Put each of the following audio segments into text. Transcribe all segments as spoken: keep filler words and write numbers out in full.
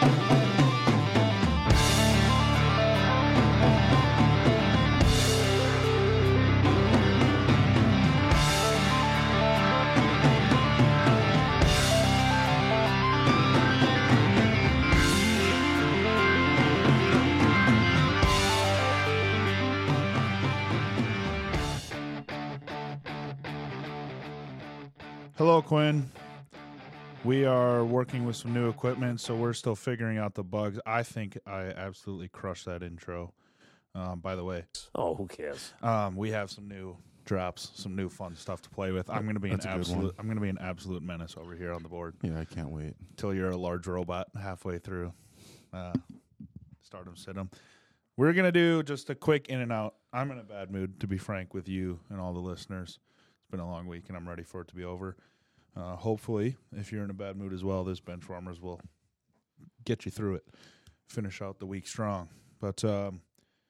Hello, Quinn. We are working with some new equipment, so we're still figuring out the bugs. I think I absolutely crushed that intro. Um, by the way, Oh, who cares? um, we have some new drops, some new fun stuff to play with. I'm going to be That's an a good absolute. one. I'm going to be an absolute menace over here on the board Yeah, I can't wait. until you're a large robot halfway through. Uh, start 'em, sit 'em. We're going to do just a quick in and out. I'm in a bad mood, to be frank with you and all the listeners. It's been a long week, and I'm ready for it to be over. Uh, hopefully, if you're in a bad mood as well, this bench warmers will get you through it, finish out the week strong. But um,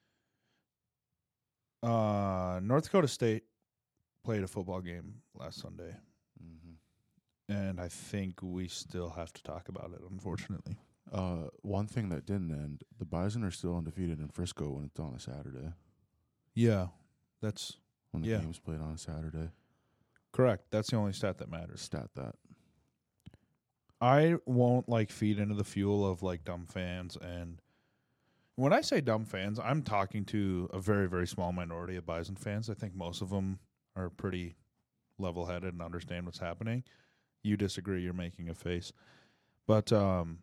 uh, North Dakota State played a football game last Sunday, Mm-hmm. and I think we still have to talk about it, unfortunately. Uh, one thing that didn't end, the Bison are still undefeated in Frisco when it's on a Saturday. Yeah, that's When the Yeah. game's played on a Saturday. correct. That's the only stat that matters. Stat that. I won't like feed into the fuel of like dumb fans, and when I say dumb fans, I'm talking to a very, very small minority of Bison fans. I think most of them are pretty level-headed and understand what's happening. You disagree, you're making a face. But um,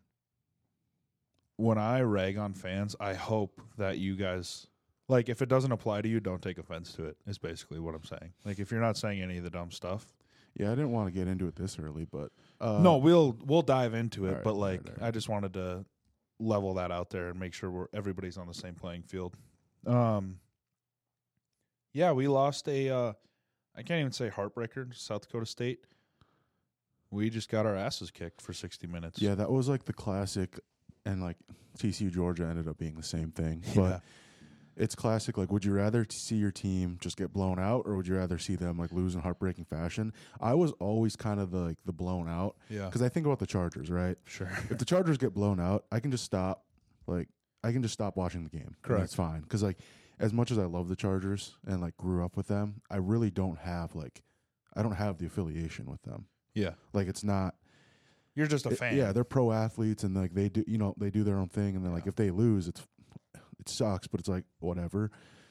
when I rag on fans, I hope that you guys, like, if it doesn't apply to you, don't take offense to it, is basically what I'm saying. Like, if you're not saying any of the dumb stuff. Yeah, I didn't want to get into it this early, but uh, no, we'll we'll dive into it, all right, but, all like, right, all right. I just wanted to level that out there and make sure we're everybody's on the same playing field. Um, yeah, we lost a, uh, I can't even say heartbreaker, to South Dakota State. We just got our asses kicked for sixty minutes. Yeah, that was like the classic, and like T C U Georgia ended up being the same thing. Yeah. But it's classic. Like, would you rather t- see your team just get blown out, or would you rather see them like lose in heartbreaking fashion? I was always kind of the like the blown out Yeah, because I think about the Chargers, right? sure. If the Chargers get blown out, I can just stop. Like, I can just stop watching the game. Correct. That's fine. Because like, as much as I love the Chargers and like grew up with them, I really don't have like, I don't have the affiliation with them. Yeah, Like, it's not. you're just a it- fan. yeah, they're pro athletes and like they do, you know, they do their own thing. And then like Yeah. if they lose, it's it sucks, but it's like whatever.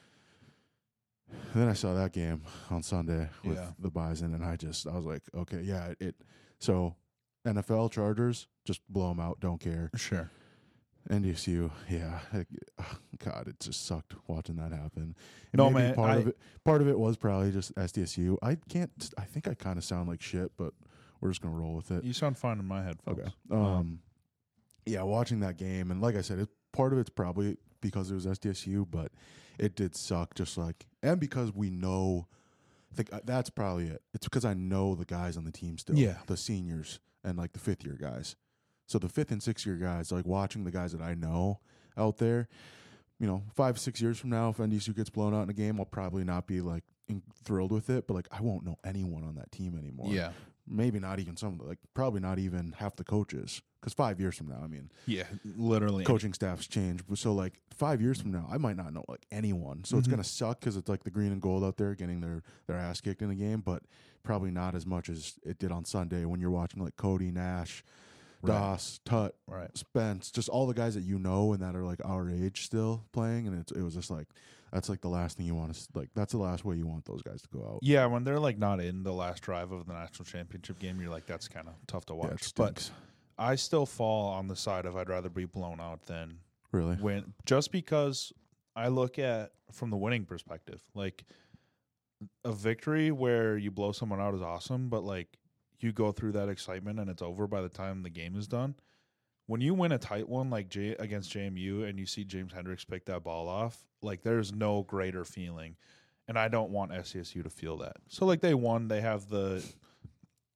And then I saw that game on Sunday with Yeah. the Bison, and I just I was like, okay, yeah, it. it so N F L Chargers, just blow them out, don't care. Sure. N D S U, yeah, it, God, it just sucked watching that happen. And No, maybe man, part I- of it, part of it was probably just S D S U. I can't. I think I kind of sound like shit, but we're just gonna roll with it. You sound fine in my headphones. Okay. Um, yeah, watching that game, and like I said, it, part of it's probably because it was S D S U, but it did suck. Just like, and because we know, I think uh, that's probably it. It's because I know the guys on the team still, Yeah. the seniors and like the fifth year guys. So the fifth and sixth year guys, like watching the guys that I know out there, you know, five six years from now, if N D S U gets blown out in a game, I'll probably not be like in, thrilled with it, but like I won't know anyone on that team anymore. Yeah. Maybe not even some, like probably not even half the coaches. Because five years from now, I mean, Yeah, literally. coaching staffs change. So like five years from now, I might not know like anyone. So it's Mhm. gonna suck because it's like the green and gold out there getting their their ass kicked in the game, but probably not as much as it did on Sunday when you're watching like Cody, Nash, Right. Doss, Tut, Right. Spence, just all the guys that you know and that are like our age still playing, and it's it was just like that's like the last thing you want to like. That's the last way you want those guys to go out. Yeah, when they're like not in the last drive of the national championship game, you're like, that's kind of tough to Yeah, watch. it but stinks. I still fall on the side of I'd rather be blown out than Really, win, just because I look at from the winning perspective. Like a victory where you blow someone out is awesome, but like you go through that excitement and it's over by the time the game is done. When you win a tight one like J- against J M U and you see James Hendricks pick that ball off, like there's no greater feeling. And I don't want S C S U to feel that. So like they won, they have the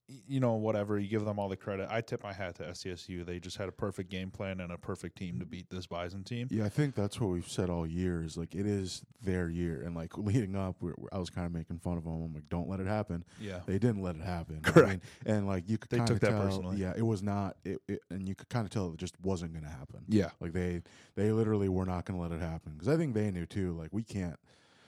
you know, whatever, you give them all the credit. I tip my hat to S D S U. They just had a perfect game plan and a perfect team to beat this Bison team. Yeah, I think that's what we've said all year is like it is their year. And like leading up, we're, we're- I was kind of making fun of them. I'm like, don't let it happen. Yeah. They didn't let it happen. I Correct. mean, and like you could They kind of took that tell, personally. yeah, it was not, it, it, and you could kind of tell it just wasn't going to happen. Yeah. Like they, they literally were not going to let it happen because I think they knew too. Like we can't.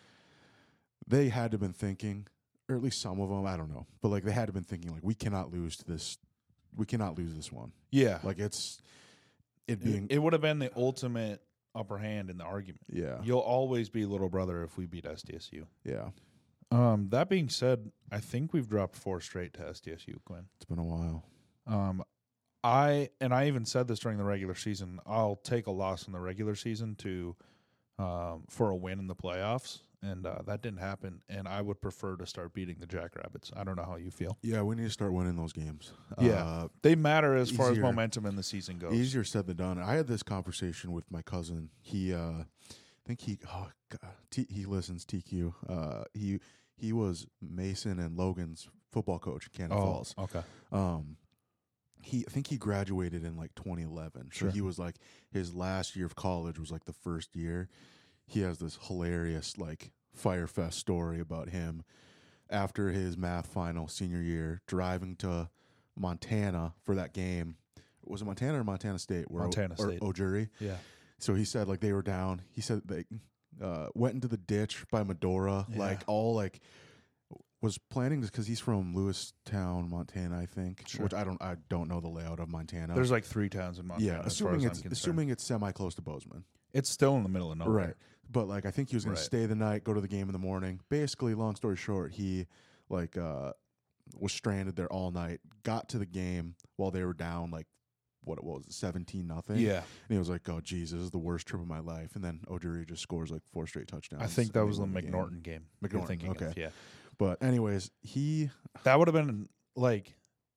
They had to have been thinking, or at least some of them, I don't know, but like they had to have been thinking, like we cannot lose to this. We cannot lose this one. Yeah. Like it's it It, being it would have been the ultimate upper hand in the argument. yeah You'll always be little brother if we beat S D S U. yeah. Um, that being said, I think we've dropped four straight to S D S U, Quinn. It's been a while. Um, I and I even said this during the regular season. I'll take a loss in the regular season to um, for a win in the playoffs, and uh, that didn't happen. And I would prefer to start beating the Jackrabbits. I don't know how you feel. Yeah, we need to start winning those games. Yeah. Uh, They matter as far as Easier. momentum in the season goes. easier said than done. I had this conversation with my cousin. He, uh, I think he, oh God, T, he listens T Q. Uh, he he was Mason and Logan's football coach in Cannon Oh, Falls. okay. Um, he I think he graduated in like twenty eleven. Sure. So he was like his last year of college was like the first year. He has this hilarious like Firefest story about him after his math final senior year, driving to Montana for that game. Was it Montana or Montana State? Where Montana o- or State. Ojury. Yeah. So he said like they were down. He said they uh, went into the ditch by Medora, Yeah. like all like was planning because he's from Lewistown, Montana, I think. Sure. Which I don't I don't know the layout of Montana. There's like three towns in Montana. yeah, as far assuming as it's I'm concerned. assuming it's semi close to Bozeman. It's still in the middle of nowhere. Right. But like I think he was gonna Right. stay the night, go to the game in the morning. Basically, long story short, he like uh was stranded there all night, got to the game while they were down like what it was, seventeen nothing. Yeah. And he was like, oh geez, this is the worst trip of my life. And then Ojury just scores like four straight touchdowns. I think that and was they the won game. McNorton game. you're McNorton, thinking of, okay. yeah. But anyways, he That would have been like,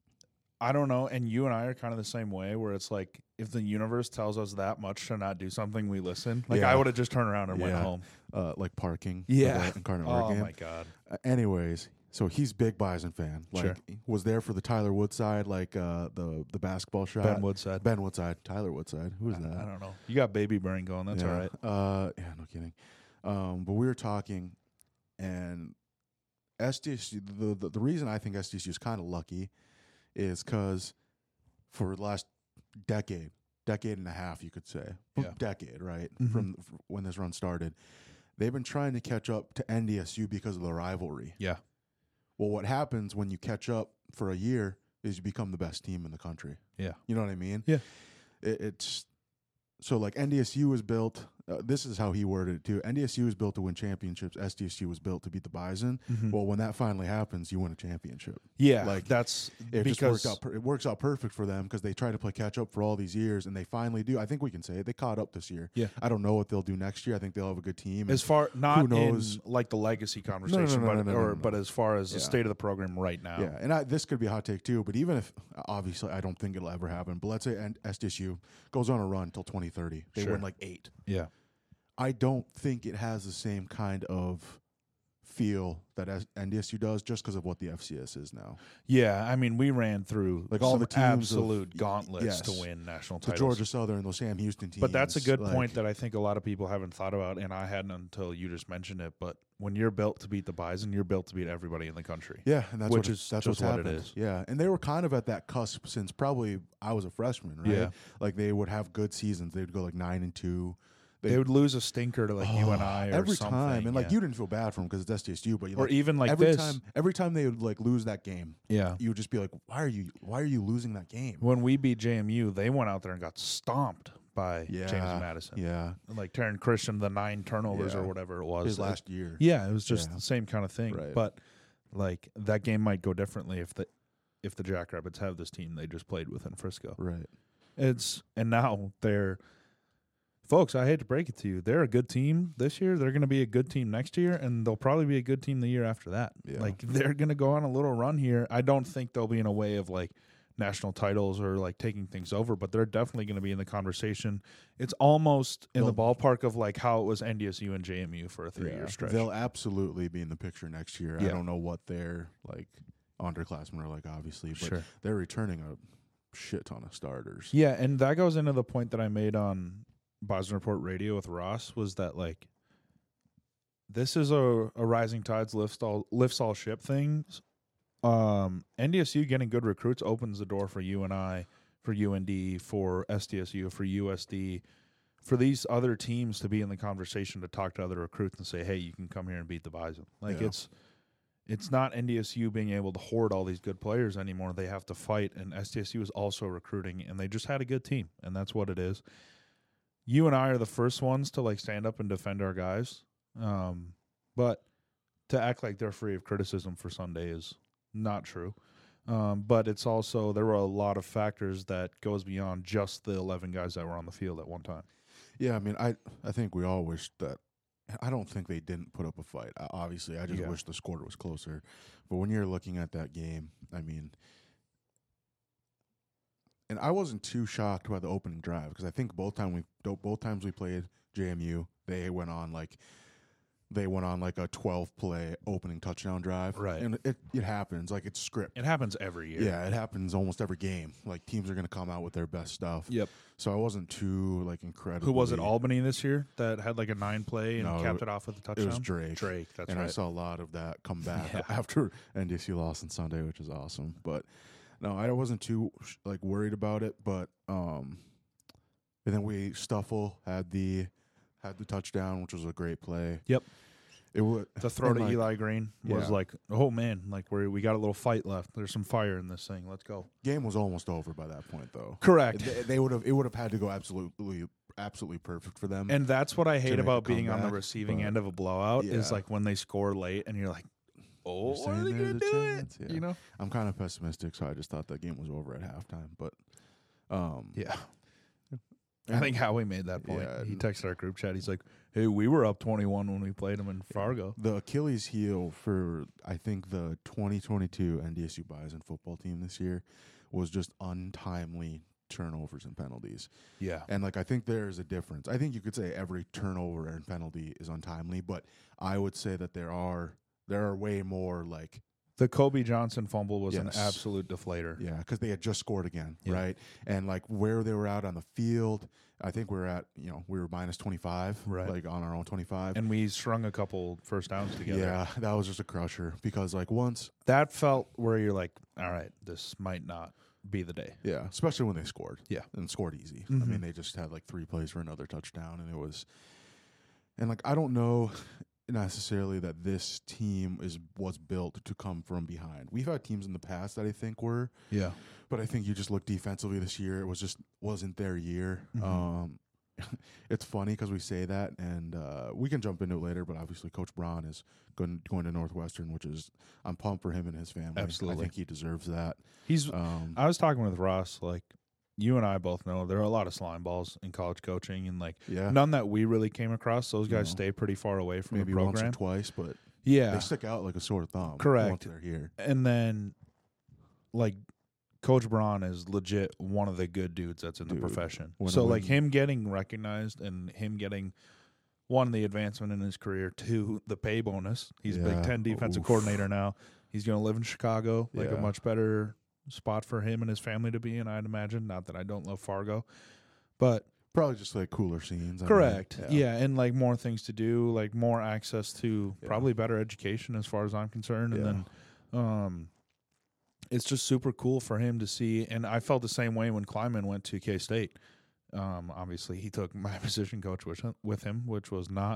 I don't know. And you and I are kind of the same way where it's like, if the universe tells us that much to not do something, we listen. Like, Yeah. I would have just turned around and went Yeah. home. uh like parking Yeah. for the Incarnate Oh, Word game. my God. Uh, anyways, so he's big Bison fan. Like Sure. was there for the Tyler Woodside, like uh the the basketball shot. Ben Woodside. Ben Woodside, Tyler Woodside. Who is I, that? I don't know. You got baby brain going. That's yeah. all right. Uh, yeah, no kidding. Um, but we were talking, and S D S U. The the, the reason I think S D S U is kind of lucky is because for the last decade, decade and a half, you could say, Yeah. decade, right, Mhm. from f- when this run started, they've been trying to catch up to N D S U because of the rivalry. Yeah. Well, what happens when you catch up for a year is you become the best team in the country. Yeah. You know what I mean? Yeah. It, it's so like N D S U was built. Uh, this is how he worded it too. N D S U was built to win championships. S D S U was built to beat the Bison. Mhm. Well, when that finally happens, you win a championship. Yeah. like, that's It just because worked out. Per- it works out perfect for them because they try to play catch up for all these years, and they finally do. I think we can say it. They caught up this year. Yeah. I don't know what they'll do next year. I think they'll have a good team. as far not knows? in like the legacy conversation, no, but no, no, no, or no, no. but as far as the Yeah. state of the program right now. Yeah, and I, this could be a hot take too. But even if obviously I don't think it'll ever happen, but let's say N- S D S U goes on a run until twenty thirty, they Sure. win like eight. Yeah. I don't think it has the same kind of feel that as N D S U does just because of what the F C S is now. Yeah, I mean, we ran through Like all some the teams of- absolute gauntlets yes. to win national The titles. Georgia Southern, those Sam Houston teams. But that's a good like, point that I think a lot of people haven't thought about, and I hadn't until you just mentioned it. But when you're built to beat the Bison, you're built to beat everybody in the country. Yeah, and that's which what, is that's just what's what it happened. is. Yeah, and they were kind of at that cusp since probably I was a freshman, right? Yeah. Like they would have good seasons. They would go like nine and two. They, would lose a stinker to like you and Oh, I or every something, time, and like yeah. you didn't feel bad for them because it's S D S U, but you or like, even like every this. time, every time they would like lose that game, Yeah. you would just be like, "Why are you? Why are you losing that game?" When we beat J M U, they went out there and got stomped by Yeah, James Madison. Yeah, Like Taryn Christian, the nine turnovers Yeah. or whatever it was. his last year. Yeah, it was just Yeah. the same kind of thing. Right. But like that game might go differently if the if the Jackrabbits have this team they just played with in Frisco. Right. It's and now they're folks, I hate to break it to you. They're a good team this year. They're going to be a good team next year, and they'll probably be a good team the year after that. Yeah. Like they're going to go on a little run here. I don't think they'll be in a way of like national titles or like taking things over, but they're definitely going to be in the conversation. It's almost in the They'll- ballpark of like how it was N D S U and J M U for a three-year Yeah. stretch. They'll absolutely be in the picture next year. Yeah. I don't know what they're like. underclassmen are like, obviously, but Sure. they're returning a shit ton of starters. Yeah, and that goes into the point that I made on Boston Report Radio with Ross, was that like this is a, a rising tides lifts all lifts all ship thing. Um, N D S U getting good recruits opens the door for U N I, for U N D, for S D S U, for U S D, for these other teams to be in the conversation to talk to other recruits and say, hey, you can come here and beat the Bison. Like Yeah. it's it's not N D S U being able to hoard all these good players anymore. They have to fight, and S D S U is also recruiting, and they just had a good team, and that's what it is. You and I are the first ones to like stand up and defend our guys, um, but to act like they're free of criticism for Sunday is not true. Um, but it's also, there were a lot of factors that goes beyond just the eleven guys that were on the field at one time. Yeah, I mean, I I think we all wish that. I don't think they didn't put up a fight. Uh, obviously, I just Yeah. wish the score was closer. But when you're looking at that game, I mean, and I wasn't too shocked by the opening drive because I think both time we both times we played J M U, they went on like they went on like a twelve play opening touchdown drive. Right. And it it happens like it's script. It happens every year. Yeah, it happens almost every game. Like teams are going to come out with their best stuff. Yep. So I wasn't too like incredible. Who was it? Albany this year that had like a nine play and No, capped it off with a touchdown? It was Drake. Drake, that's and right. I saw a lot of that come back Yeah. after N D S U lost on Sunday, which is awesome. But no, I wasn't too like worried about it. But um, and then we Stuffle had the had the touchdown, which was a great play. Yep. It would The throw and, to like, Eli Green was yeah. like, oh man, like we we got a little fight left. There's some fire in this thing. Let's go. Game was almost over by that point, though. Correct. They, they would have it would have had to go absolutely absolutely perfect for them. And that's what I hate make a about being on the comeback, receiving but- end of a blowout is Yeah. like when they score late and you're like, oh, You're when are saying they gonna there's a do chance, it? yeah. You know? I'm kind of pessimistic, so I just thought that game was over at halftime. But um, Yeah. I and- think Howie made that point. Yeah, he and- texted our group chat. He's like, hey, we were up twenty-one when we played them in Fargo. The Achilles heel for I think the twenty twenty-two N D S U Bison football team this year was just untimely turnovers and penalties. Yeah. And like I think there's a difference. I think you could say every turnover and penalty is untimely, but I would say that there are there are way more like The Kobe Johnson fumble was an Yes. absolute deflator. yeah, because they had just scored again, Yeah. right? And like where they were out on the field, I think we we're at you know we were minus twenty-five, Right. like on our own twenty-five. And we strung a couple first downs together. Yeah, that was just a crusher because like once That felt where you're like, all right, this might not be the day. Yeah, especially when they scored. Yeah. And scored easy. I Mhm. mean, they just had like three plays for another touchdown, and it was, and like I don't know necessarily that this team is was built to come from behind. We've had teams in the past that I think were, Yeah. but I think you just look defensively this year. It was just wasn't their year. Mhm. Um, it's funny because we say that, and uh, we can jump into it later. But obviously, Coach Braun is going going to Northwestern, which is I'm pumped for him and his family. Absolutely. I think he deserves that. He's Um, I was talking with Ross, like you and I both know there are a lot of slime balls in college coaching, and like yeah, none that we really came across. Those guys No. stay pretty far away from maybe the once or program. twice, but Yeah. they stick out like a sore thumb. Correct. Once they're here. And then like Coach Braun is legit one of the good dudes that's in Dude, the profession. when- So like when- him getting recognized and him getting one, the advancement in his career, two, the pay bonus. He's a Yeah. Big Ten defensive Oof. coordinator now. He's going to live in Chicago, like a Yeah. much better spot for him and his family to be in, I'd imagine. Not that I don't love Fargo, but Probably just like cooler scenes. I mean, correct. Yeah. and like more things to do, like more access to Yeah. probably better education as far as I'm concerned. And Yeah. then um it's just super cool for him to see, and I felt the same way when Kleiman went to K-State. Um obviously he took my position coach with him, with him which was not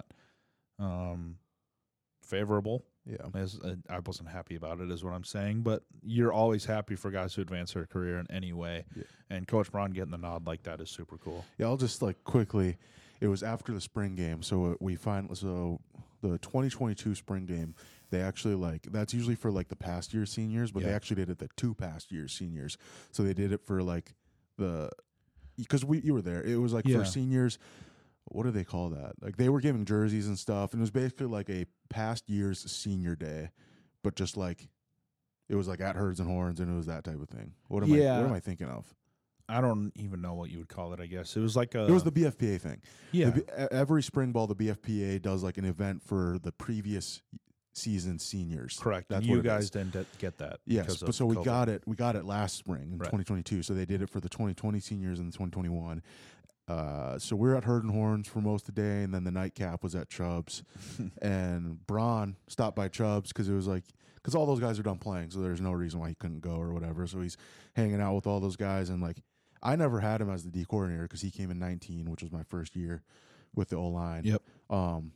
um favorable. Yeah. As uh, I wasn't happy about it, is what I'm saying. But you're always happy for guys who advance their career in any way. Yeah. And Coach Braun getting the nod like that is super cool. Yeah, I'll just like quickly. It was after the spring game, so we find so the twenty twenty-two spring game. They actually like that's usually for like the past year seniors, but they Yeah. actually did it the two past year seniors. So they did it for like the because we you were there. It was like Yeah. for seniors. What do they call that? Like they were giving jerseys and stuff, and it was basically like a past year's senior day, but just like it was like at Herds and Horns, and it was that type of thing. What am I? Yeah. What am I thinking of? I don't even know what you would call it, I guess. It was like a It was the B F P A thing. Yeah. The B- e- every spring ball, the B F P A does like an event for the previous season seniors. Correct. That's and you what it guys is. didn't get- get that. Yes, because but of so we COVID. got it. We got it last spring in Right. twenty twenty-two. So they did it for the twenty twenty seniors and the twenty twenty-one. Uh, so we we're at Herd and Horns for most of the day, and then the nightcap was at Chubb's. And Braun stopped by Chubb's because it was like because all those guys are done playing, so there's no reason why he couldn't go or whatever. So he's hanging out with all those guys, and like I never had him as the D coordinator because he came in nineteen, which was my first year with the O line. Yep. Um,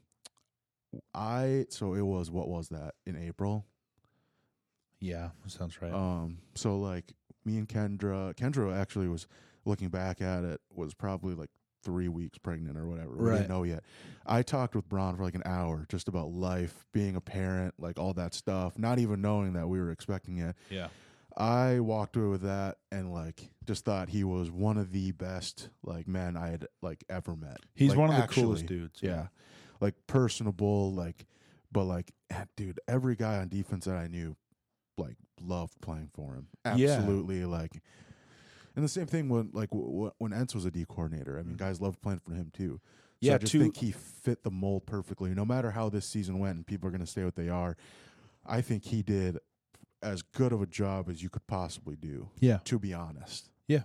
I so it was what was that in April? Yeah, sounds right. Um, so like me and Kendra, Kendra actually was looking back at it was probably like three weeks pregnant or whatever. We Right. didn't know yet. I talked with Braun for like an hour just about life, being a parent, like all that stuff, not even knowing that we were expecting it. yeah. I walked away with that and like just thought he was one of the best like men I had like ever met. He's Like, one of the actually, coolest dudes. Yeah. Like personable, like but like eh, dude, every guy on defense that I knew like loved playing for him. Yeah. Absolutely like and the same thing when like w- w- when Entz was a D coordinator. I mean, guys loved playing for him too. So Yeah, I just two- think he fit the mold perfectly. No matter how this season went and people are going to stay what they are, I think he did as good of a job as you could possibly do, Yeah. to be honest.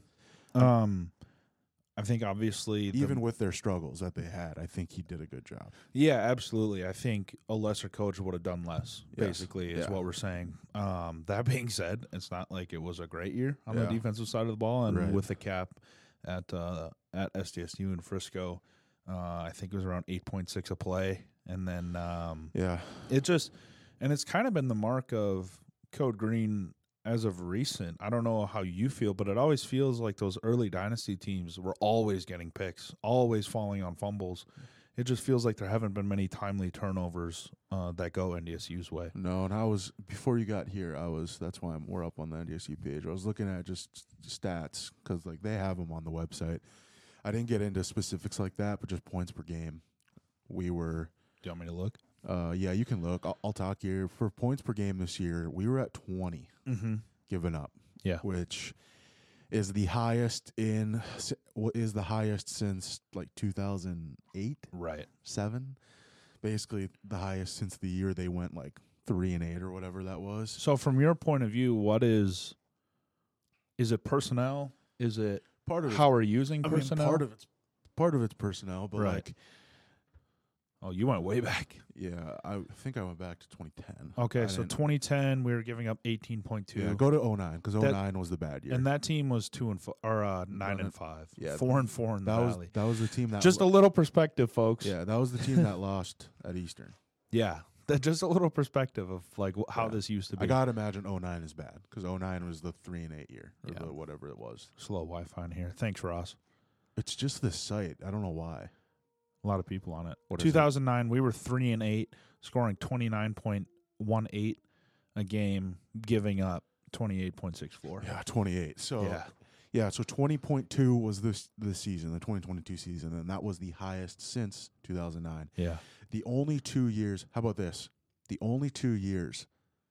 Um, I think obviously the- Even with their struggles that they had, I think he did a good job. yeah, absolutely. I think a lesser coach would have done less. Yes. Basically, is Yeah. what we're saying. Um, that being said, it's not like it was a great year on the Yeah. defensive side of the ball, and Right. with the cap at uh, at S D S U in Frisco, uh, I think it was around eight point six a play, and then um, Yeah. it just and it's kind of been the mark of Code Green as of recent. I don't know how you feel, but it always feels like those early dynasty teams were always getting picks, always falling on fumbles. It just feels like there haven't been many timely turnovers uh, that go N D S U's way. No, and I was before you got here. I was. That's why I'm, we're up on the N D S U page. I was looking at just stats because like they have them on the website. I didn't get into specifics like that, but just points per game. We were. Do you want me to look? Uh, yeah, you can look. I'll, I'll talk here for points per game this year. We were at twenty Mm-hmm. given up. Yeah. which is the highest in what is the highest since like two thousand eight, Right. seven. Basically, the highest since the year they went like three and eight or whatever that was. So from your point of view, what is is it personnel? Is it Part of how are you using I mean, personnel? part of it's part of it's personnel, but Right. like oh, you went way back. yeah, I think I went back to twenty ten. Okay, I so didn't- twenty ten we were giving up eighteen point two. yeah, go to oh nine because oh nine was the bad year. And that team was two and four, or uh, nine Nine and and- five. yeah, four and four in the that was valley. that was the team that Just a lo- little perspective, folks. yeah, that was the team that lost at Eastern. yeah. That just a little perspective of like wh- how Yeah. this used to be. I gotta imagine oh nine is bad because oh nine was the three and eight year or Yeah. the whatever it was. Slow Wi-Fi in here. Thanks, Ross. It's just the site. I don't know why. A lot of people on it. What is two it? thousand nine, we were three and eight, scoring twenty nine point one eight a game, giving up twenty eight point six four. Yeah, twenty eight. So Yeah. yeah, so twenty point two was this this season, the twenty twenty two season, and that was the highest since two thousand nine. Yeah. The only two years. How about this? The only two years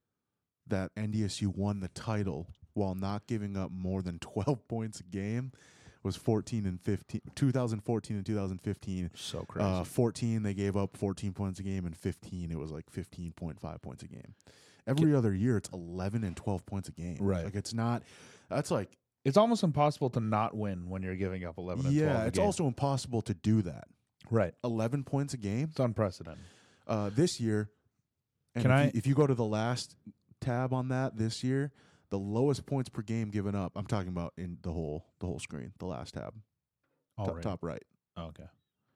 that N D S U won the title while not giving up more than twelve points a game was fourteen and fifteen. two thousand fourteen and two thousand fifteen. So crazy. Uh, fourteen, they gave up fourteen points a game, and fifteen, it was like fifteen point five points a game. Every other year, it's eleven and twelve points a game. Right. Like, it's not, that's like, it's almost impossible to not win when you're giving up eleven and twelve. yeah, a it's game. also impossible to do that. right. eleven points a game. It's unprecedented. Uh, this year, and Can if, I- you, if you go to the last tab on that this year, the lowest points per game given up, I'm talking about in the whole the whole screen, the last tab, All top, right. top right. Oh, okay.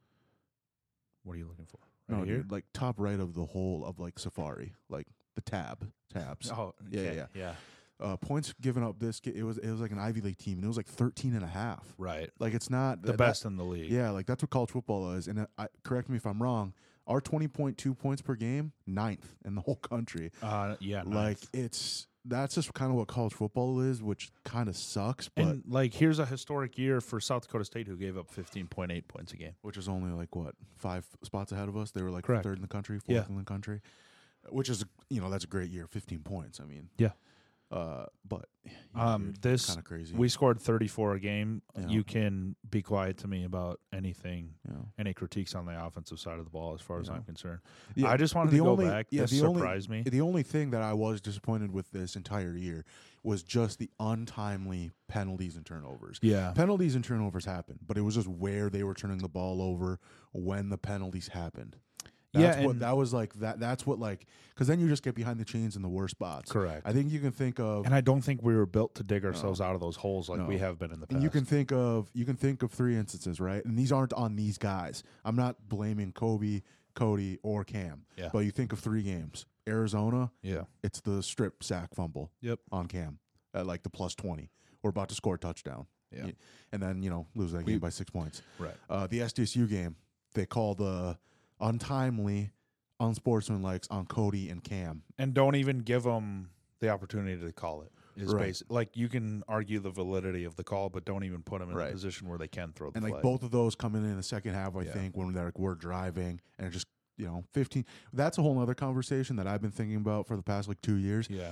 What are you looking for? No, Right here. dude, like top right of the whole of like Safari, like the tab tabs. Oh, Yeah, okay. yeah, yeah. Uh, points given up this ga- it was it was like an Ivy League team, and it was like thirteen and a half. Right. Like, it's not The that- best in the league. Yeah, like that's what college football is. And uh, I, correct me if I'm wrong. Our twenty point two points per game, ninth in the whole country. Uh, yeah. Like, ninth. it's that's just kind of what college football is, which kind of sucks. But and like, here's a historic year for South Dakota State, who gave up fifteen point eight points a game. which is only like what five spots ahead of us. They were like Correct. third in the country, fourth Yeah. in the country, which is you know that's a great year. Fifteen points. I mean, Yeah. Uh, but Um, this kind of crazy. we scored thirty-four a game. Yeah. You can be quiet to me about anything, you know. any critiques on the offensive side of the ball, as far as Yeah. I'm concerned. Yeah, I just wanted the to go only- back. yeah, this the only- surprised me. The only thing that I was disappointed with this entire year was just the untimely penalties and turnovers. Yeah, Penalties and turnovers happened, but it was just where they were turning the ball over when the penalties happened. That's Yeah, what and- that was like. That that's what like because then you just get behind the chains in the worst spots. correct. I think you can think of And I don't think we were built to dig ourselves out of those holes like No. we have been in the past. And you can think of you can think of three instances, right? And these aren't on these guys. I'm not blaming Kobe, Cody, or Cam. Yeah. But you think of three games. Arizona, yeah, it's the strip sack fumble yep, on Cam at like the plus twenty. We're about to score a touchdown. yeah, Y- And then, you know, lose that We- game by six points. right. Uh, the S D S U game, they call the untimely, unsportsmanlike on Cody and Cam. And don't even give them the opportunity to call it. Is Right. basic. Like you can argue the validity of the call, but don't even put them in Right. a position where they can throw the And like flag. both of those come in in the second half, I Yeah. think, when they're like, we're driving and it just, you know, fifteen. That's a whole other conversation that I've been thinking about for the past like two years. Yeah,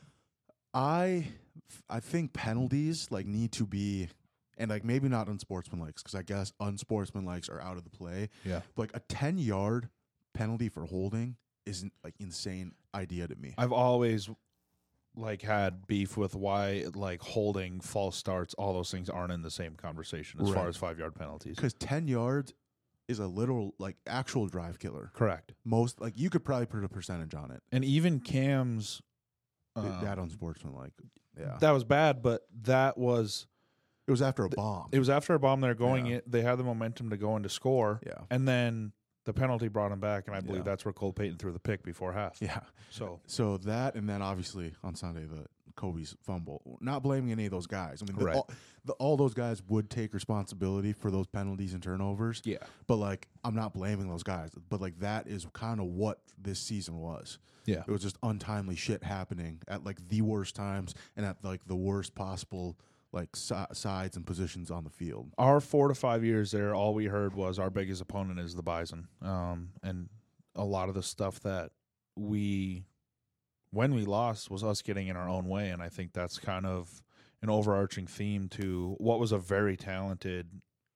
I I think penalties like need to be, and like maybe not unsportsmanlike, because I guess unsportsmanlikes are out of the play. yeah. But like a ten yard penalty for holding isn't like insane idea to me. I've always like had beef with why like holding, false starts, all those things aren't in the same conversation as far Right. as five yard penalties. Because ten yards is a literal like actual drive killer. Correct. Most like you could probably put a percentage on it. And even Cam's Th- um, that unsportsmanlike. Yeah. that was bad, but that was It was after a bomb. it was after a bomb. They're going Yeah. it. They had the momentum to go in to score, yeah. and then the penalty brought him back, and I believe Yeah. that's where Cole Payton threw the pick before half. Yeah. So So that, and then obviously on Sunday the Kobe's fumble. Not blaming any of those guys. I mean, the, Right. all, the, all those guys would take responsibility for those penalties and turnovers. yeah, But like, I'm not blaming those guys. But like, that is kind of what this season was. yeah, It was just untimely shit happening at like the worst times and at like the worst possible like si- sides and positions on the field. our four to five years there, all we heard was our biggest opponent is the Bison, um, and a lot of the stuff that we, when we lost, was us getting in our own way, and I think that's kind of an overarching theme to what was a very talented,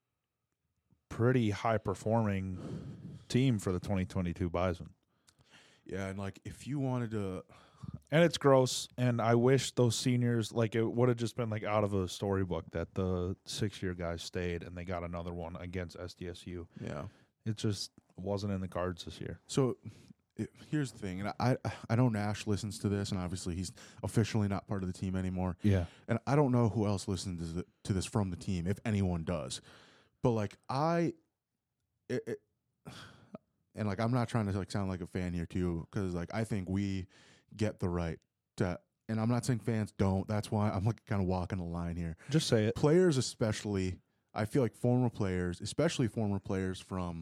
pretty high performing team for the twenty twenty-two Bison. Yeah, and like if you wanted to, And it's gross, and I wish those seniors, like it would have just been like out of a storybook that the six-year guys stayed and they got another one against S D S U. yeah. It just wasn't in the cards this year. So it, here's the thing, and I I know Nash listens to this, and obviously he's officially not part of the team anymore. Yeah. And I don't know who else listens to, the, to this from the team, if anyone does. But like I, it, it, and like I'm not trying to like sound like a fan here too, because like I think we get the right to, and I'm not saying fans don't. That's why I'm like kind of walking the line here. Just say it. Players, especially, I feel like former players, especially former players from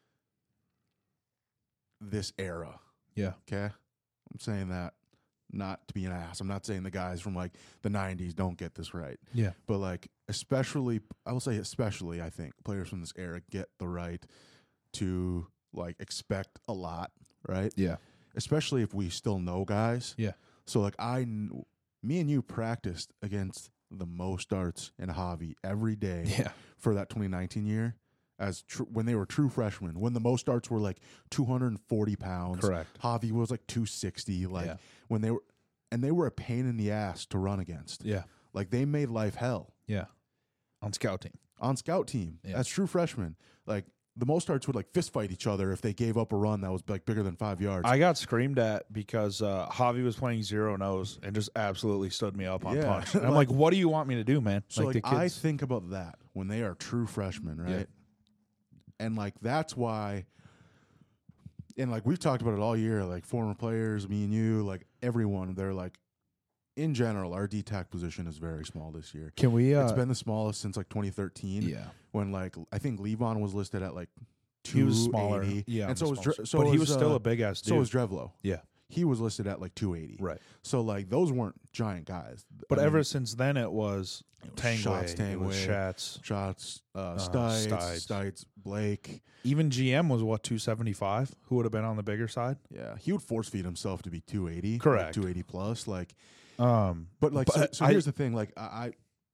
this era. Yeah. Okay, I'm saying that not to be an ass. I'm not saying the guys from like the nineties don't get this right. Yeah. But like especially, I will say especially, I think players from this era get the right to like expect a lot, right? Yeah. Especially if we still know guys. Yeah. So like I, kn- me and you practiced against the Mo Starts and Javi every day Yeah. for that twenty nineteen year as tr- when they were true freshmen. When the Mo Starts were like two hundred forty pounds. Correct. Javi was like two sixty. Like Yeah. when they were, and they were a pain in the ass to run against. Yeah. Like they made life hell Yeah. On scout team. on scout team Yeah. as true freshmen. Like the Mo Starts would like fist fight each other if they gave up a run that was like bigger than five yards. I got screamed at because uh, Javi was playing zero nose and just absolutely stood me up on Yeah. punch. And I'm like, Like- what do you want me to do, man? so like, the I kids. think about that when they are true freshmen, right? Yeah. And like that's why. And like we've talked about it all year, like former players, me and you, like everyone, they're like, in general, our D TAC position is very small this year. Can we? Uh, It's been the smallest since like twenty thirteen. yeah. When like I think Levon was listed at like He was smaller. two eighty. Yeah. and so on was the Dre- small so side. but he was, was still uh, a big ass dude. so was Drevlo. Yeah. He was listed at like two eighty. Right. So like those weren't giant guys. But I mean, ever since then, it was Tangway, Shots, it was Tangway. Schatz. shots, uh, Uh, Stites, Stites. Stites, Blake. Even G M was what two seventy-five. Who would have been on the bigger side? Yeah, he would force feed himself to be two eighty. Correct. two eighty plus. Like, Um, But like, so, But so I- here's the thing. Like, I, I,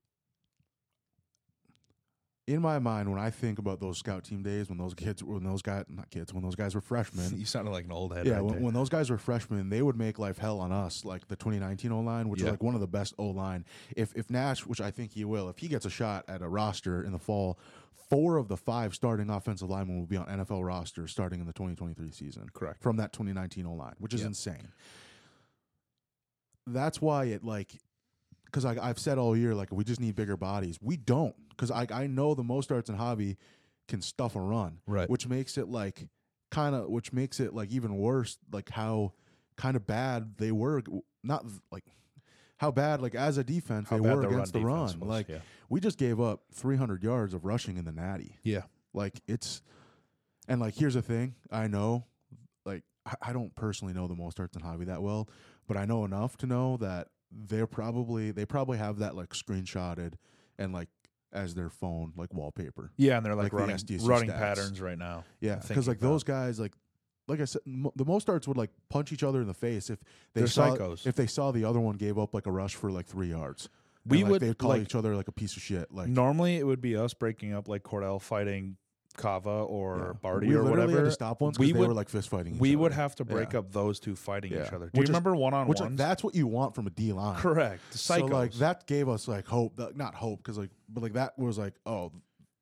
in my mind, when I think about those scout team days, when those kids, when those guys, not kids, when those guys were freshmen, you sounded like an old head. yeah, right when, there. when those guys were freshmen, they would make life hell on us. Like the twenty nineteen O line, which Yeah. is like one of the best O line. If if Nash, which I think he will, if he gets a shot at a roster in the fall, four of the five starting offensive linemen will be on N F L rosters starting in the twenty twenty-three season. Correct. From that twenty nineteen O line, which is Yep. insane. That's why it like, because I've said all year, like, we just need bigger bodies. We don't, because I I know the Mostarts and Hobby can stuff a run, Right. which makes it like kind of, which makes it like even worse, like how kind of bad they were, not like how bad like as a defense How they bad were the run against the run. defense was, Like yeah. we just gave up three hundred yards of rushing in the Natty. Yeah. Like it's, and like here's the thing, I know, like I, I don't personally know the Mostarts and Hobby that well, but I know enough to know that they're probably they probably have that like screenshotted and like as their phone like wallpaper. Yeah, and they're like, Like the running S D S U running stats. patterns right now. Yeah, I'm because like thinking those about- guys, like like I said, mo- the Mostarts would like punch each other in the face if they They're saw psychos. if they saw the other one gave up like a rush for like three yards. We And, like, would they'd call like each other like a piece of shit. Like normally it would be us breaking up like Cordell fighting Kava or yeah. Barty we or literally whatever. had to stop once we because they would were like fist fighting. we each would other. have to break Yeah. up those two fighting Yeah. each other. Do Which you is- remember one on Which like, ones? that's what you want from a D line. Correct. So Psychos. like that gave us like hope. That, not hope because like, but like that was like, oh,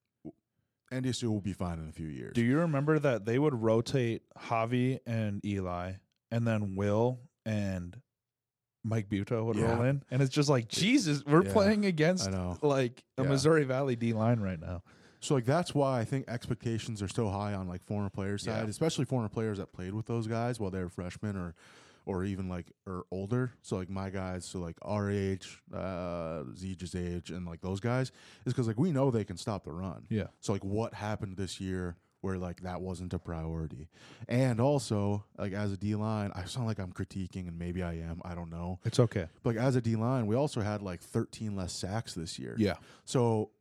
N D S U will be fine in a few years. Do you remember that they would rotate Javi and Eli, and then Will and Mike Buto would Yeah. roll in, and it's just like Jesus, we're Yeah, playing against I know. like a Yeah. Missouri Valley D line right now. So like that's why I think expectations are so high on like former players' side, Yeah. especially former players that played with those guys while they were freshmen or or even like or older. So like my guys, so like our age, uh Zege's age, and like those guys, is because like we know they can stop the run. Yeah. So like what happened this year where like that wasn't a priority. And also like as a D line, I sound like I'm critiquing and maybe I am, I don't know. It's okay. But like as a D line, we also had like thirteen less sacks this year. Yeah. So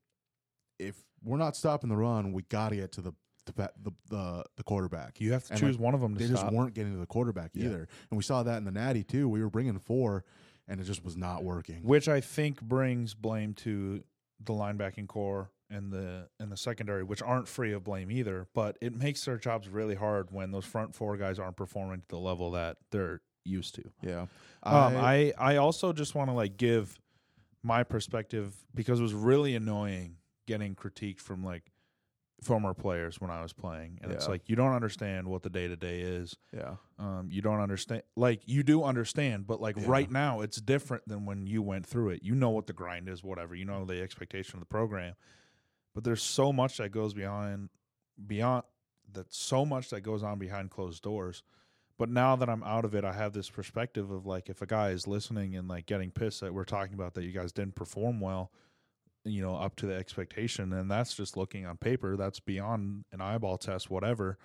if we're not stopping the run, we got to get to the the ba- the the, the quarterback. You have to And, choose like, one of them to They stop. just weren't getting to the quarterback Yeah. either, and we saw that in the Natty too. We were bringing four, and it just was not working. Which I think brings blame to the linebacking core and the and the secondary, which aren't free of blame either. But it makes their jobs really hard when those front four guys aren't performing to the level that they're used to. Yeah, Um, I I also just want to like give my perspective because it was really annoying getting critiqued from like former players when I was playing, and it's Yeah. like you don't understand what the day to day is. yeah, Um, you don't understand, like you do understand, but like Yeah. right now it's different than when you went through it. You know what the grind is, whatever. You know the expectation of the program, but there's so much that goes beyond beyond that. So much that goes on behind closed doors. But now that I'm out of it, I have this perspective of like if a guy is listening and like getting pissed that we're talking about that you guys didn't perform well, you know, up to the expectation, and that's just looking on paper. That's beyond an eyeball test, whatever.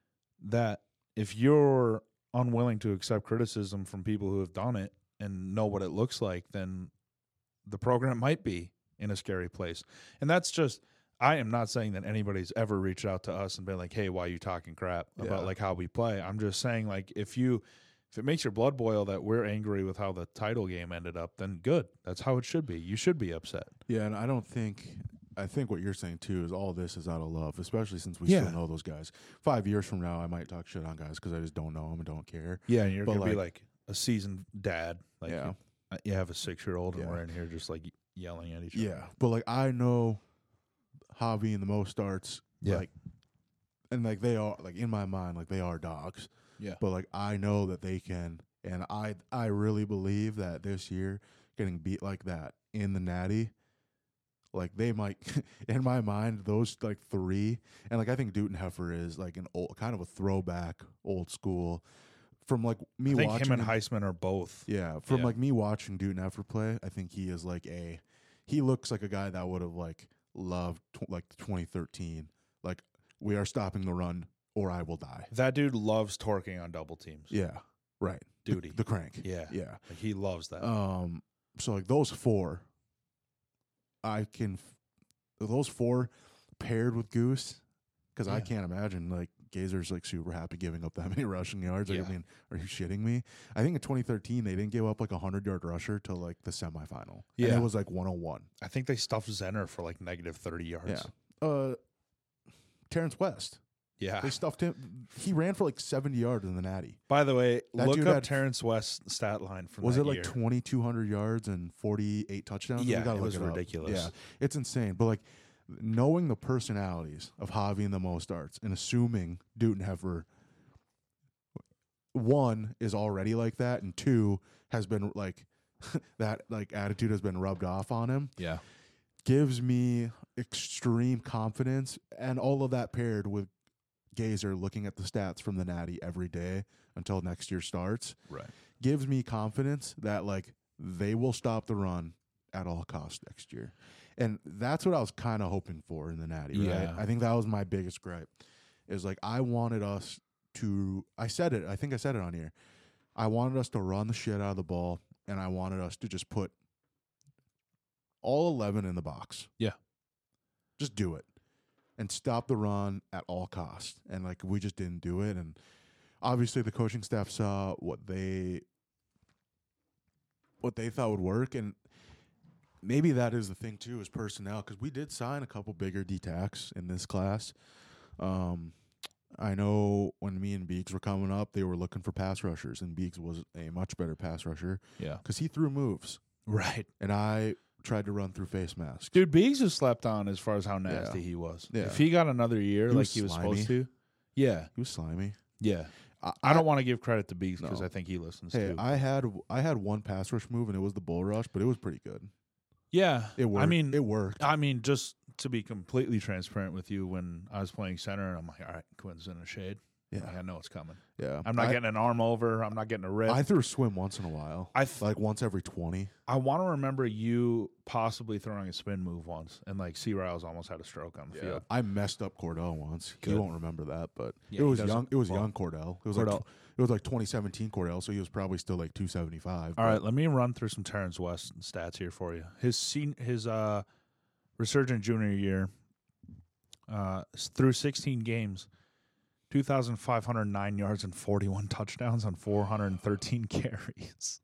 That if you're unwilling to accept criticism from people who have done it and know what it looks like, then the program might be in a scary place. And that's just, I am not saying that anybody's ever reached out to us and been like, hey, why are you talking crap about Yeah. like how we play? I'm just saying like if you if it makes your blood boil that we're angry with how the title game ended up, then good. That's how it should be. You should be upset. yeah. And I don't think. I think what you're saying too is all this is out of love, especially since we Yeah. still know those guys. Five years from now, I might talk shit on guys because I just don't know them and don't care. Yeah, and you're But, gonna be like- like a seasoned dad. Like Yeah. you, you have a six year old and Yeah. we're in here just like yelling at each Yeah, other. but like I know Javi and the most starts, Yeah. like, and like they are like in my mind, like they are dogs. Yeah. But like I know that they can, and I I really believe that this year getting beat like that in the Natty, like they might, in my mind, those like three, and like I think Dutton Heifer is like an old kind of a throwback, old school. From like me I think watching him and Heisman are both. yeah, from Yeah. like me watching Dutton Heifer play, I think he is like a, he looks like a guy that would have like loved tw- like twenty thirteen, like we are stopping the run or I will die. That dude loves torquing on double teams. Yeah, right. The- Duty. the, crank. Yeah. yeah. Like he loves that. Um, so like those four, I can, f- those four paired with Goose, because I Yeah. can't imagine like Gazer's like super happy giving up that many rushing yards. Like, Yeah. I mean, are you shitting me? I think in twenty thirteen they didn't give up like a hundred yard rusher till like the semifinal. And Yeah. it was like one oh one. I think they stuffed Zenner for like negative thirty yards. Yeah. Uh, Terrence West. Yeah. They stuffed him. He ran for like seventy yards in the Natty. By the way, That look dude up had- Terrence West's stat line from Was that it like year. twenty-two hundred yards and forty-eight touchdowns? We Yeah, gotta it look was up. ridiculous. Yeah, it's insane. But like knowing the personalities of Javi and the Mo starts and assuming Dutenheffer, one, is already like that, and two, has been like that like attitude has been rubbed off on him, Yeah. gives me extreme confidence, and all of that paired with Gazer looking at the stats from the Natty every day until next year starts Right. gives me confidence that like they will stop the run at all costs next year. And that's what I was kind of hoping for in the Natty, right? Yeah. I think that was my biggest gripe. Is like I wanted us to I said it, I think I said it on here. I wanted us to run the shit out of the ball, and I wanted us to just put all eleven in the box. Yeah. Just do it. And stop the run at all costs. And like we just didn't do it. And obviously the coaching staff saw what they what they thought would work, and maybe that is the thing too, is personnel, because we did sign a couple bigger D-tacs in this class. Um, I know when me and Beeks were coming up, they were looking for pass rushers, and Beeks was a much better pass rusher Yeah. because he threw moves, Right. and I tried to run through face masks. Dude, Beeks was slept on as far as how nasty he was. Yeah. If he got another year He like was he was slimy. supposed to, yeah, He was slimy. yeah. I, I don't want to give credit to Beeks because No. I think he listens Hey, too. I had I had one pass rush move, and it was the bull rush, but it was pretty good. yeah, It worked. I mean, it worked. I mean, just to be completely transparent with you, when I was playing center, and I'm like, all right, Quinn's in the shade. Yeah, Like, I know it's coming. yeah. I'm not I, getting an arm over. I'm not getting a rip. I threw a swim once in a while, I th- like once every twenty. I want to remember you possibly throwing a spin move once, and like C. Riles almost had a stroke on the field. I messed up Cordell once. He Good. won't remember that, but Yeah, it he was doesn't- young. It was well, young Cordell. It was Cordell- like tw- it was like twenty seventeen Cordell, so he was probably still like two seventy-five. All right, let me run through some Terrence West stats here for you. His sen- his uh, resurgent junior year, uh, s- through sixteen games, two thousand five hundred nine yards and forty-one touchdowns on four hundred thirteen carries.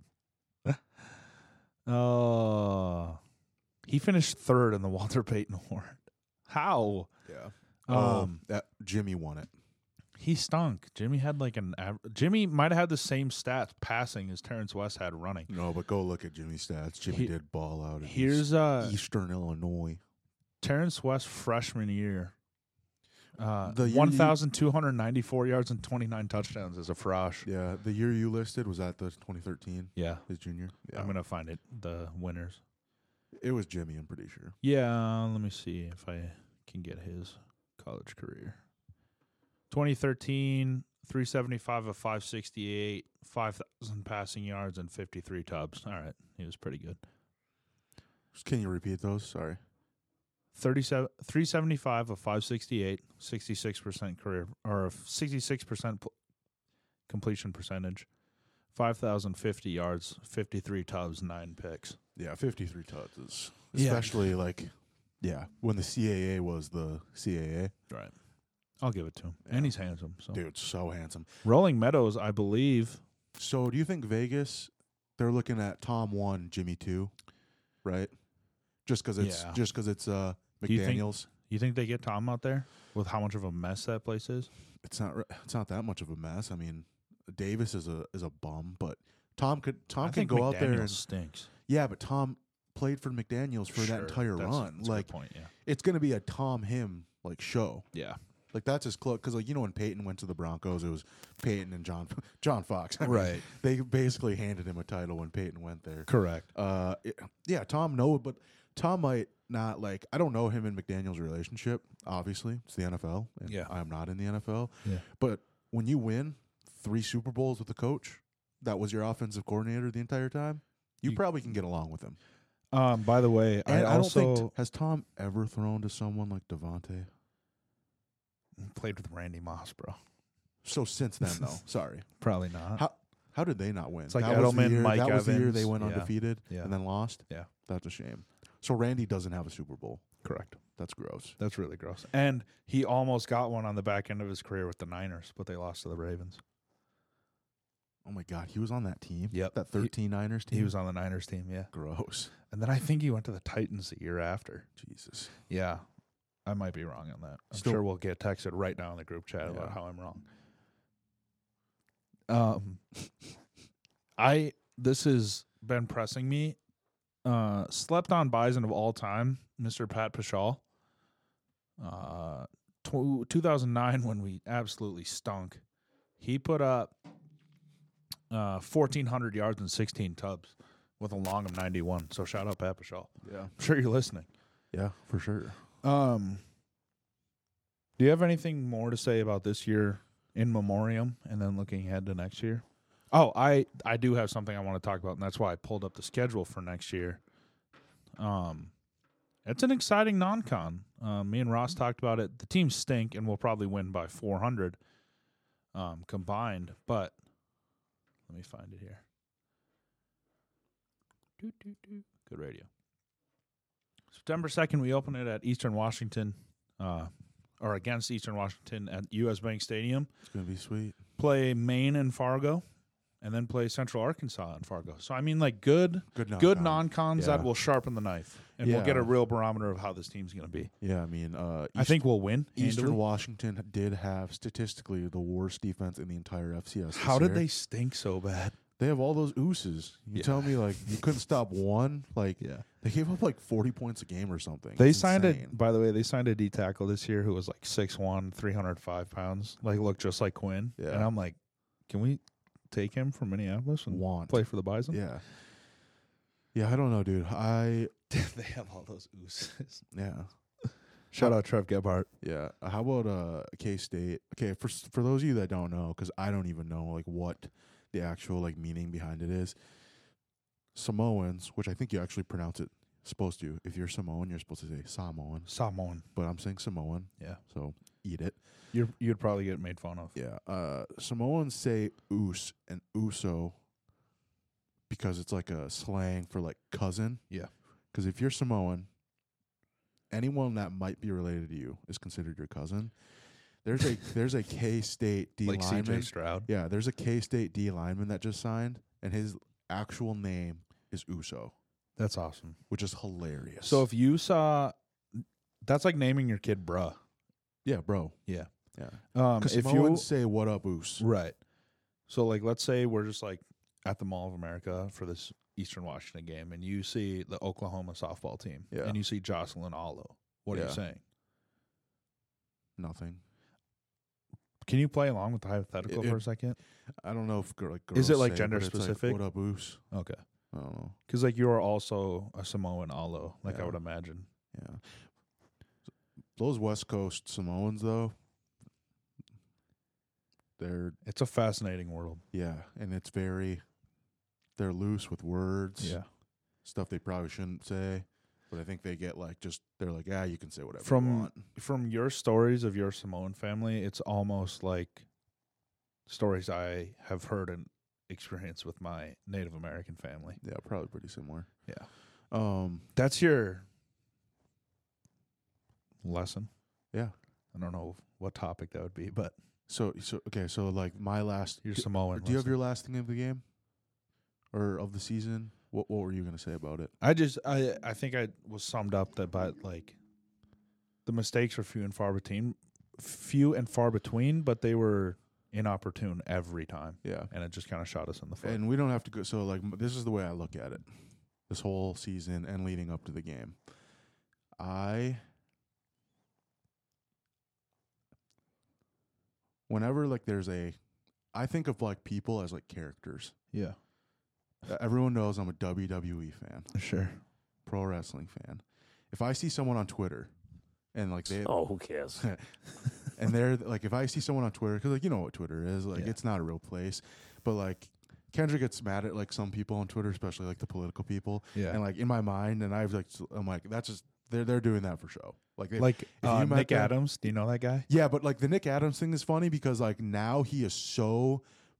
Oh, he finished third in the Walter Payton Award. How? Yeah. Um, Um, that Jimmy won it. he stunk. Jimmy had like an av- Jimmy might have had the same stats passing as Terrence West had running. No, but go look at Jimmy's stats. Jimmy He- did ball out. in Here's uh East- Eastern Illinois. Terrence West freshman year. Uh, The year you- one thousand two hundred ninety-four yards and twenty-nine touchdowns as a frosh. Yeah, the year you listed was that the twenty thirteen, Yeah. his junior. Yeah, I'm going to find it, the winners. it was Jimmy. I'm pretty sure. Yeah, let me see if I can get his college career. twenty thirteen, three seventy-five of five sixty-eight, five thousand passing yards, and fifty-three tubs. All right, he was pretty good. Can you repeat those? Sorry. thirty-seven, three seventy-five of five sixty-eight, sixty-six percent career, or sixty-six percent pl- completion percentage, five thousand fifty yards, fifty-three tubs, nine picks. Yeah, fifty-three tuds is Yeah. especially like, yeah, when the C A A was the C A A. Right. I'll give it to him. Yeah. And he's handsome. So Dude, so handsome. Rolling Meadows, I believe. So do you think Vegas, they're looking at Tom one, Jimmy two, right? Just because it's Yeah. just because it's uh, Do you think- McDaniels. You think they get Tom out there with how much of a mess that place is? It's not. re- It's not that much of a mess. I mean, Davis is a is a bum, but Tom could Tom I can think go out there McDaniels and stinks. yeah, but Tom played for McDaniels for Sure, that entire that's- run. that's a good Like point, yeah. it's gonna be a Tom him like show. Yeah. Like that's his close because like you know when Peyton went to the Broncos, it was Peyton and John John Fox. I mean, Right. They basically handed him a title when Peyton went there. Correct. Uh, it- yeah, Tom no, but Tom might not like. I don't know him and McDaniel's relationship. Obviously, it's the N F L. And Yeah. I'm not in the N F L. Yeah. But when you win three Super Bowls with a coach that was your offensive coordinator the entire time, you, You- probably can get along with him. Um, by the way, And I I, also don't think has Tom ever thrown to someone like Devontae. played with Randy Moss, bro. So since then, though, sorry. Probably not. How how did they not win? It's like that was the Edelman, year, Mike That was the year they Evans. went Yeah. undefeated Yeah. and then lost. Yeah. That's a shame. So Randy doesn't have a Super Bowl. Correct. That's gross. That's really gross. And he almost got one on the back end of his career with the Niners, but they lost to the Ravens. Oh my God, he was on that team. Yep. That thirteen Niners team. He was on the Niners team, yeah. Gross. And then I think he went to the Titans the year after. Jesus. Yeah. I might be wrong on that. I'm Still- sure we'll get texted right now in the group chat about Yeah. how I'm wrong. Um, I this has been pressing me. Uh, slept on Bison of all time, Mister Pat Pashal. Uh, tw- two thousand nine when we absolutely stunk. He put up uh fourteen hundred yards and sixteen tubs with a long of ninety-one. So shout out Pat Pashal. Yeah. I'm sure you're listening. Yeah, for sure. Um, do you have anything more to say about this year in memoriam and then looking ahead to next year? Oh, I, I do have something I want to talk about, and that's why I pulled up the schedule for next year. Um, it's an exciting non-con. Uh, me and Ross talked about it. The teams stink, and we'll probably win by four hundred um, combined. But let me find it here. Doo, doo, doo. Good radio. September second, we open it at Eastern Washington, uh, or against Eastern Washington at U S Bank Stadium. It's gonna be sweet. Play Maine and Fargo, and then play Central Arkansas and Fargo. So, I mean, like, good Good non good non-cons Yeah. that will sharpen the knife, and we'll get a Yeah. real barometer of how this team's going to be. Yeah, I mean, uh, I East- think we'll win. Eastern handily. Washington did have statistically the worst defense in the entire F C S. this How did year. they stink so bad? They have all those ooses. You Yeah. tell me, like, you couldn't stop one. Like, Yeah. they gave up like forty points a game or something. They It's signed insane. it, by the way, they signed a D tackle this year who was like six one, three hundred five pounds, like looked just like Quinn. Yeah. And I'm like, can we take him from Minneapolis and Want. play for the Bison? Yeah. Yeah, I don't know, dude. I They have all those ooses. yeah. Shout out Trev Gebhardt. Yeah. How about uh K State? Okay, for s- for those of you that don't know, because I don't even know like what the actual like meaning behind it is. Samoans, which I think you actually pronounce it supposed to. If you're Samoan, you're supposed to say Samoan, Samoan. but I'm saying Samoan, Yeah. so eat it. You're, you'd probably get made fun of. Yeah. Uh, Samoans say "oos" and "uso" because it's like a slang for like cousin. Yeah. Because if you're Samoan, anyone that might be related to you is considered your cousin. There's a there's a K State D Like C J lineman. Stroud. Yeah, there's a K State D lineman that just signed, and his actual name is Uso, That's awesome. which is hilarious. So if you saw, that's like naming your kid bruh. yeah, bro. Yeah. Yeah. Um, Because if you Samoans say "What up, Oos?" right. So like, let's say we're just like at the Mall of America for this Eastern Washington game, and you see the Oklahoma softball team, Yeah. and you see Jocelyn Allo. What are Yeah. you saying? Nothing. Can you play along with the hypothetical It- for it- a second? I don't know if gir- like Is it, girls like, say, gender but it's specific? What up, Oos? Okay. I don't know. Because like you are also a Samoan Allo, like I Yeah. would imagine. Yeah. Those West Coast Samoans, though, they're, It's a fascinating world. yeah, and it's very, they're loose with words, Yeah. stuff they probably shouldn't say, but I think they get like, just, they're like, ah, you can say whatever From- you want. From your stories of your Samoan family, it's almost like stories I have heard and experienced with my Native American family. Yeah, probably pretty similar. Yeah. Um, That's your lesson. yeah. I don't know what topic that would be, but So, so, okay, so like my last, your do, Samoan do you have lesson. your last thing of the game? Or of the season? What, what were you going to say about it? I just I I think I was summed up that by like the mistakes were few and far between, few and far between, but they were inopportune every time, Yeah. and it just kind of shot us in the foot. And we don't have to go. So, like, m- this is the way I look at it this whole season and leading up to the game. I, whenever, like, there's a, I think of, like, people as, like, characters. yeah, Uh, Everyone knows I'm a W W E fan, sure. pro wrestling fan. If I see someone on Twitter and, like, they, Oh, who cares? and they're like, if I see someone on Twitter, because like you know what Twitter is, like Yeah. it's not a real place, but like Kendra gets mad at like some people on Twitter, especially like the political people, Yeah, and like in my mind, and I've like s- I'm like that's just they're they're doing that for show, like they, like uh, you met Nick them- Adams. Do you know that guy? yeah, but like the Nick Adams thing is funny because like now he is so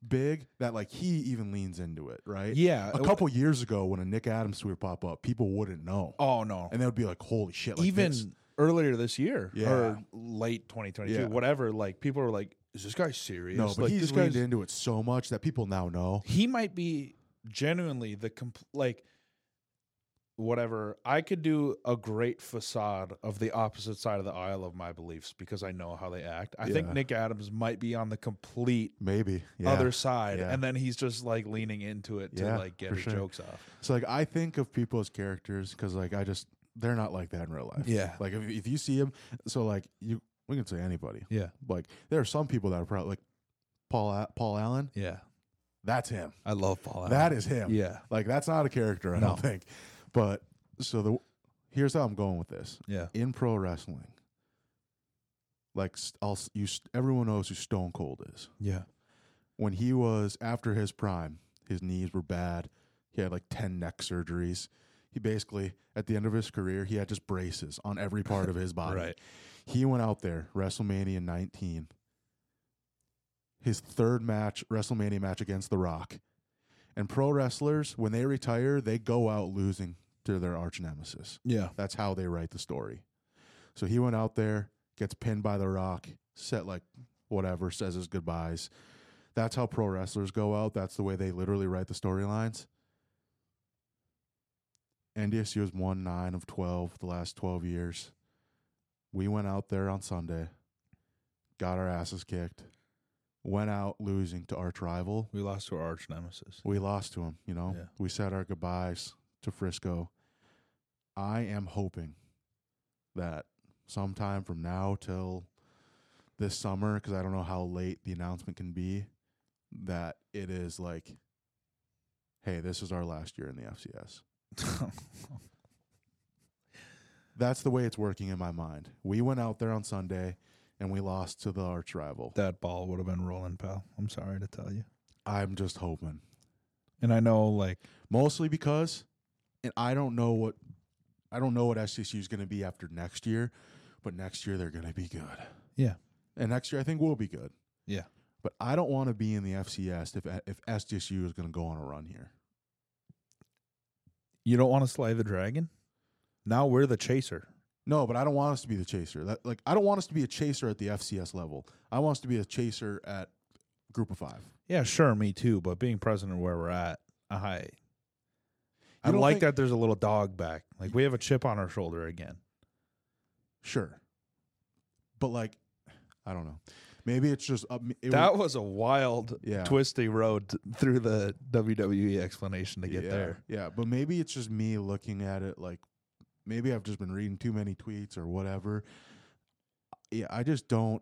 big that like he even leans into it, right? Yeah. A couple years ago, when a Nick Adams tweet would pop up, people wouldn't know, Oh no. and they would be like, "Holy shit!" Like Even this. earlier this year Yeah. or late twenty twenty-two, Yeah. whatever. Like people were like, "Is this guy serious?" No, but like, he's this leaned guy's- into it so much that people now know. He might be genuinely the compl- like whatever. I could do a great facade of the opposite side of the aisle of my beliefs because I know how they act. I think Yeah. Nick Adams might be on the complete Maybe yeah. other side, Yeah. and then he's just like leaning into it to Yeah, like get for his sure. jokes off. So like I think of people as characters because like I just they're not like that in real life. Yeah. Like if if you see them, so like you we can say anybody. Yeah, Like there are some people that are probably like Paul A- Paul Allen. yeah. That's him. I love Paul Allen. That is him. Yeah, Like that's not a character. I No. don't think. But so the here's how I'm going with this yeah, in pro wrestling. Like s- I'll s- you s- everyone knows who Stone Cold is. yeah. When he was after his prime, his knees were bad. He had like ten neck surgeries. He basically, at the end of his career, he had just braces on every part of his body. Right. He went out there, WrestleMania nineteen, his third match, WrestleMania match against The Rock. And pro wrestlers, when they retire, they go out losing to their arch nemesis. Yeah. That's how they write the story. So he went out there, gets pinned by The Rock, set like whatever, says his goodbyes. That's how pro wrestlers go out. That's the way they literally write the storylines. N D S U has won nine of twelve the last twelve years. We went out there on Sunday, got our asses kicked, went out losing to arch rival. We lost to our arch nemesis. We lost to him, you know. Yeah. We said our goodbyes to Frisco. I am hoping that sometime from now till this summer, because I don't know how late the announcement can be, that it is like, hey, this is our last year in the F C S. That's the way it's working in my mind. We went out there on Sunday and we lost to the arch rival. That ball would have been rolling, pal. I'm sorry to tell you. I'm just hoping. And I know, like, Mostly because, and I don't know what, I don't know what S D S U is going to be after next year, but next year they're going to be good. yeah, And next year I think we'll be good. yeah. But I don't want to be in the F C S if if S D S U is going to go on a run here. You don't want to slay the dragon? Now we're the chaser. No, but I don't want us to be the chaser. That like I don't want us to be a chaser at the F C S level. I want us to be a chaser at Group of Five. Yeah, sure, me too. But being president where we're at, I, I don't like think- that there's a little dog back. Like we have a chip on our shoulder again. Sure, but like I don't know. Maybe it's just up. It That was, was a wild, Yeah. twisty road t- through the W W E explanation to get yeah, there. Yeah, but maybe it's just me looking at it like maybe I've just been reading too many tweets or whatever. Yeah, I just don't.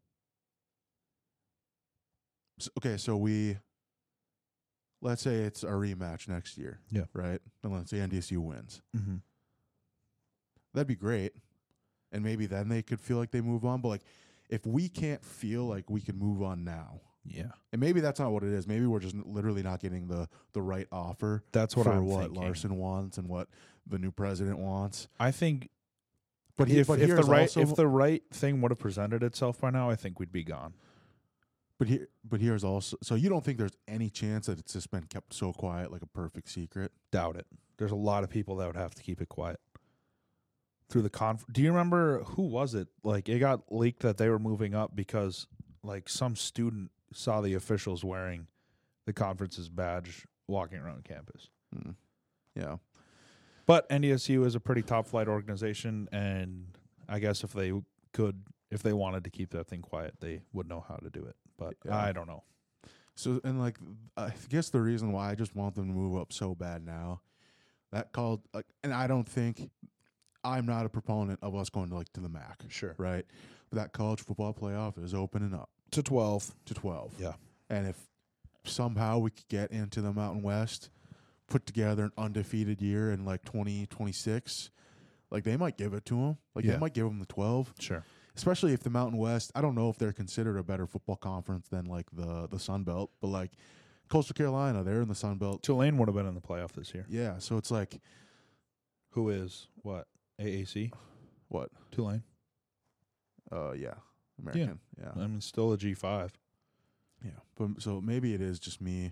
S- Okay, so we let's say it's a rematch next year. Yeah. Right? And let's say N D S U wins. Mm-hmm. That'd be great. And maybe then they could feel like they move on. But like if we can't feel like we can move on now, Yeah, and maybe that's not what it is. Maybe we're just n- literally not getting the the right offer that's what for I'm what thinking. Larson wants and what the new president wants. I think But he, if, but if the here's right also, if the right thing would have presented itself by now, I think we'd be gone. but here but here's also so you don't think there's any chance that it's just been kept so quiet like a perfect secret? Doubt it. There's a lot of people that would have to keep it quiet. Through the conf, do you remember who was it? Like it got leaked that they were moving up because like some student saw the officials wearing the conference's badge walking around campus. Mm. Yeah. But N D S U is a pretty top flight organization, and I guess if they could, if they wanted to keep that thing quiet, they would know how to do it. But Yeah. I don't know. So and like I guess the reason why I just want them to move up so bad now, that called like, and I don't think I'm not a proponent of us going to like to the M A C, Sure. right? But that college football playoff is opening up To twelve. to twelve. Yeah. And if somehow we could get into the Mountain West, put together an undefeated year in like twenty twenty-six, like they might give it to them. Like Yeah. they might give them the twelve. Sure. Especially if the Mountain West, I don't know if they're considered a better football conference than like the the Sun Belt, but like Coastal Carolina, they're in the Sun Belt. Tulane would have been in the playoff this year. Yeah, so it's like Who is what? A A C? what? Tulane. Uh, yeah, American. Yeah, I mean, still a G five. Yeah, but so maybe it is just me,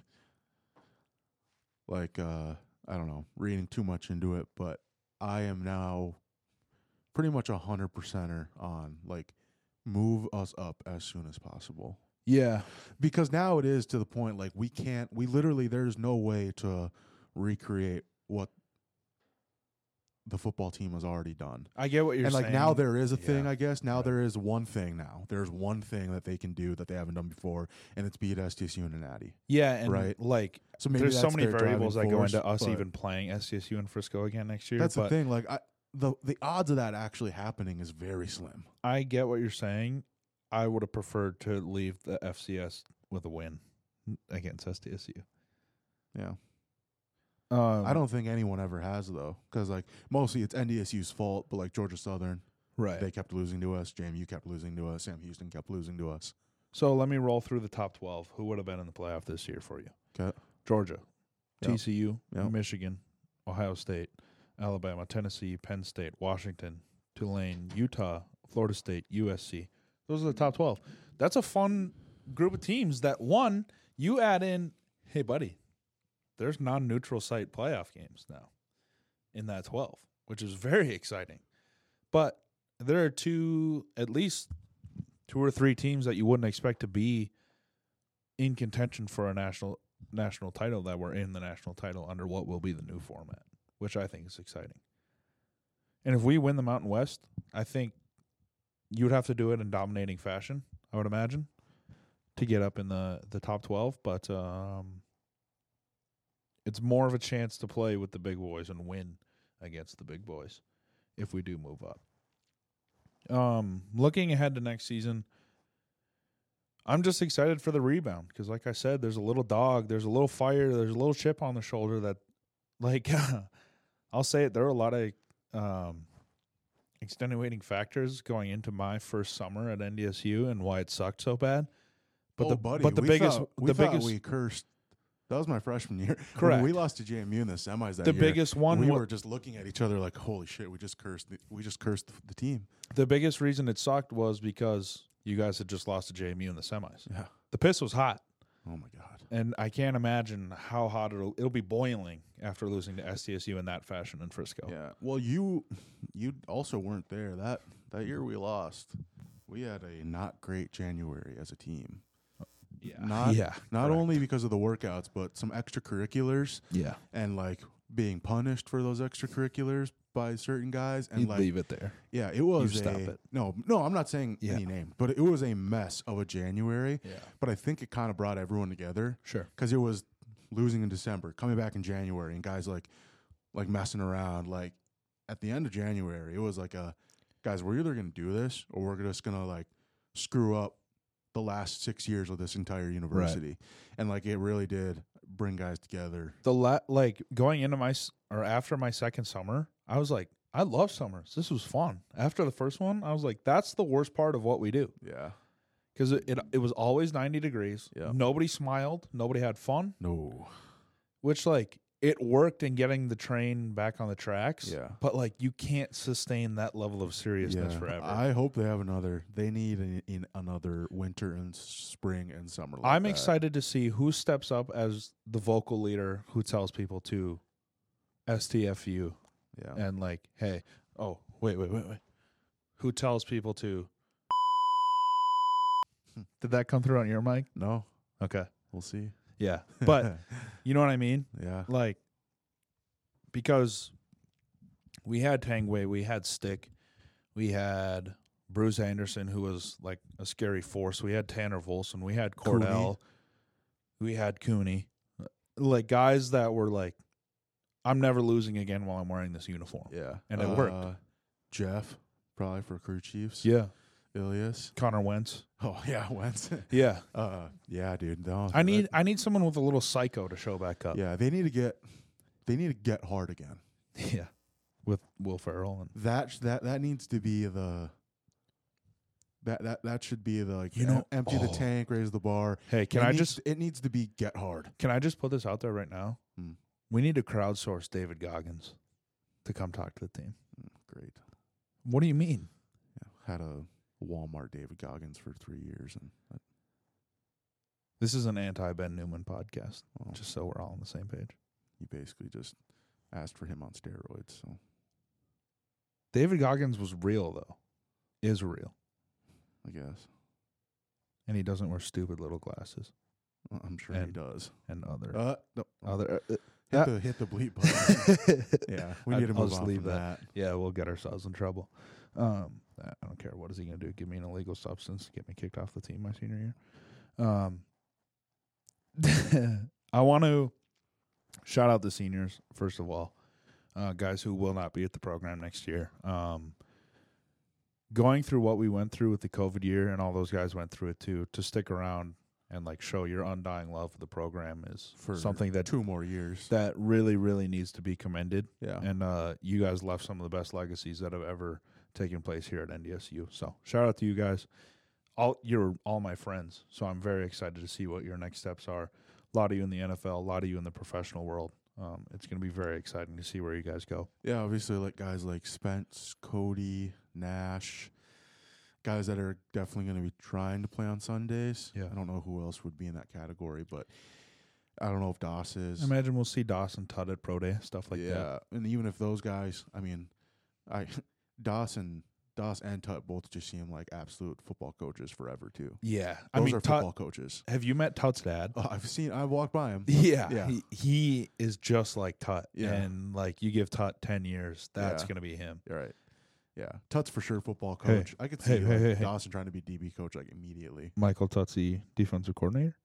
like uh, I don't know, reading too much into it. But I am now pretty much a hundred percenter on like move us up as soon as possible. Yeah. Because now it is to the point like we can't. We literally there's no way to recreate what the football team has already done. I get what you're and saying. like now there is a thing, Yeah. I guess. Now Right. there is one thing now. There's one thing that they can do that they haven't done before, and it's beat S T S U and Natty. Yeah, and Right. like So maybe there's so that's many their driving variables that go force, into us but even playing S T S U and Frisco again next year. That's but the thing. Like I, the the odds of that actually happening is very slim. I get what you're saying. I would have preferred to leave the F C S with a win against S T S U. Yeah. Um, I don't think anyone ever has though, because like mostly it's N D S U's fault. But like Georgia Southern, right. they kept losing to us. J M U kept losing to us. Sam Houston kept losing to us. So let me roll through the top twelve. Who would have been in the playoff this year for you? Okay. Georgia, Yep. T C U, Yep. Michigan, Ohio State, Alabama, Tennessee, Penn State, Washington, Tulane, Utah, Florida State, U S C. Those are the top twelve. That's a fun group of teams that, one, you add in, hey, buddy, there's non-neutral site playoff games now in that twelve, which is very exciting. But there are two, at least two or three teams that you wouldn't expect to be in contention for a national national title that were in the national title under what will be the new format, which I think is exciting. And if we win the Mountain West, I think you would have to do it in dominating fashion, I would imagine, to get up in the, the top twelve. But um, it's more of a chance to play with the big boys and win against the big boys if we do move up. Um, looking ahead to next season, I'm just excited for the rebound because, like I said, there's a little dog, there's a little fire, there's a little chip on the shoulder that, like, I'll say it, there are a lot of um, extenuating factors going into my first summer at N D S U and why it sucked so bad. But oh, the buddy, but the we biggest thought, we the thought biggest we cursed. That was my freshman year. Correct. When we lost to J M U in the semis that the year. biggest one we wa- were just looking at each other like, "Holy shit, we just cursed. The, we just cursed the, the team." the biggest reason it sucked was because you guys had just lost to J M U in the semis. Yeah. The piss was hot. Oh my god. And I can't imagine how hot it'll it'll be boiling after losing to S T S U in that fashion in Frisco. Yeah. Well, you you also weren't there that that year we lost. We had a not great January as a team. Yeah. Not yeah. not correct. only because of the workouts, but some extracurriculars Yeah. and like being punished for those extracurriculars by certain guys and You'd like leave it there. yeah, it was You stop a it. no, no. I'm not saying Yeah. any name, but it was a mess of a January. Yeah. But I think it kind of brought everyone together Sure. because it was losing in December, coming back in January, and guys like like messing around. Like at the end of January, it was like a guys, we're either gonna do this or we're just gonna like screw up the last six years of this entire university, and like it really did bring guys together. The la- like going into my s- or after my second summer, I was like, I love summers. This was fun. After the first one, I was like, that's the worst part of what we do Yeah. because it, it it was always ninety degrees. Yeah. Nobody smiled. Nobody had fun. No. Which like it worked in getting the train back on the tracks. Yeah. But like you can't sustain that level of seriousness forever. I hope they have another. They need an, in another winter and spring and summer. Like I'm that. excited to see who steps up as the vocal leader who tells people to S T F U Yeah. and like, hey, oh, wait, wait, wait, wait. Who tells people to Did that come through on your mic? No, Okay. we'll see. Yeah. But you know what I mean? yeah. Like because we had Tangway, we had Stick, we had Bruce Anderson, who was like a scary force. We had Tanner Volson, we had Cordell, we had Cooney, like guys that were like, I'm never losing again while I'm wearing this uniform. Yeah. And it uh, worked. Jeff, probably for crew chiefs. Yeah. Ilias. Connor Wentz. Oh yeah, Wentz. Yeah. uh, yeah, dude. No, I need that- I need someone with a little psycho to show back up. yeah, they need to get. They need to get hard again. Yeah. With Will Ferrell and That sh- that that needs to be the. That that that should be the like You know- em- empty the oh. tank, raise the bar. Hey, can It I needs- just It needs to be get hard. can I just put this out there right now? Hmm. We need to crowdsource David Goggins to come talk to the team. Mm, Great. What do you mean? Yeah, had a Walmart David Goggins for three years, and that, This is an anti-Ben Newman podcast, Well, just so we're all on the same page. you basically just asked for him on steroids. So David Goggins was real, though. Is real. I guess And he doesn't wear stupid little glasses Well, I'm sure he And- does. and other... Uh, no, other uh, hit the hit the bleep button. yeah, we I'd- need to I'll move just on leave from that. that. Yeah, we'll get ourselves in trouble. Um, I don't care. What is he going to do? Give me an illegal substance? Get me kicked off the team my senior year? Um, I want to shout out the seniors, first of all. Uh, guys who will not be at the program next year. Um, going through what we went through with the COVID year, and all those guys went through it too, to stick around and like show your undying love for the program is For something that Two more years. that really, really needs to be commended. Yeah. And uh, you guys left some of the best legacies that have ever taken place here at N D S U. So shout out to you guys. All you're all my friends. So I'm very excited to see what your next steps are. A lot of you in the N F L, a lot of you in the professional world. Um, it's going to be very exciting to see where you guys go. Yeah, obviously, like guys like Spence, Cody, Nash, guys that are definitely going to be trying to play on Sundays. Yeah. I don't know who else would be in that category, but I don't know if Doss is. I imagine we'll see Dawson Tutt at Pro Day, stuff like yeah, that. and even if those guys, I mean, I Doss and Doss and Tut both just seem like absolute football coaches forever too. Yeah. Those I mean, are Tut, football coaches. have you met Tut's dad? Oh, I've seen. I've walked by him. Yeah, Yeah. He, he is just like Tut. Yeah. And like you give Tut ten years, that's Yeah. going to be him. You're right. Yeah, Tut's for sure football Hey, coach. I could see hey, hey, like, hey, hey. Dawson trying to be D B coach like immediately. Michael Tutsi, defensive coordinator.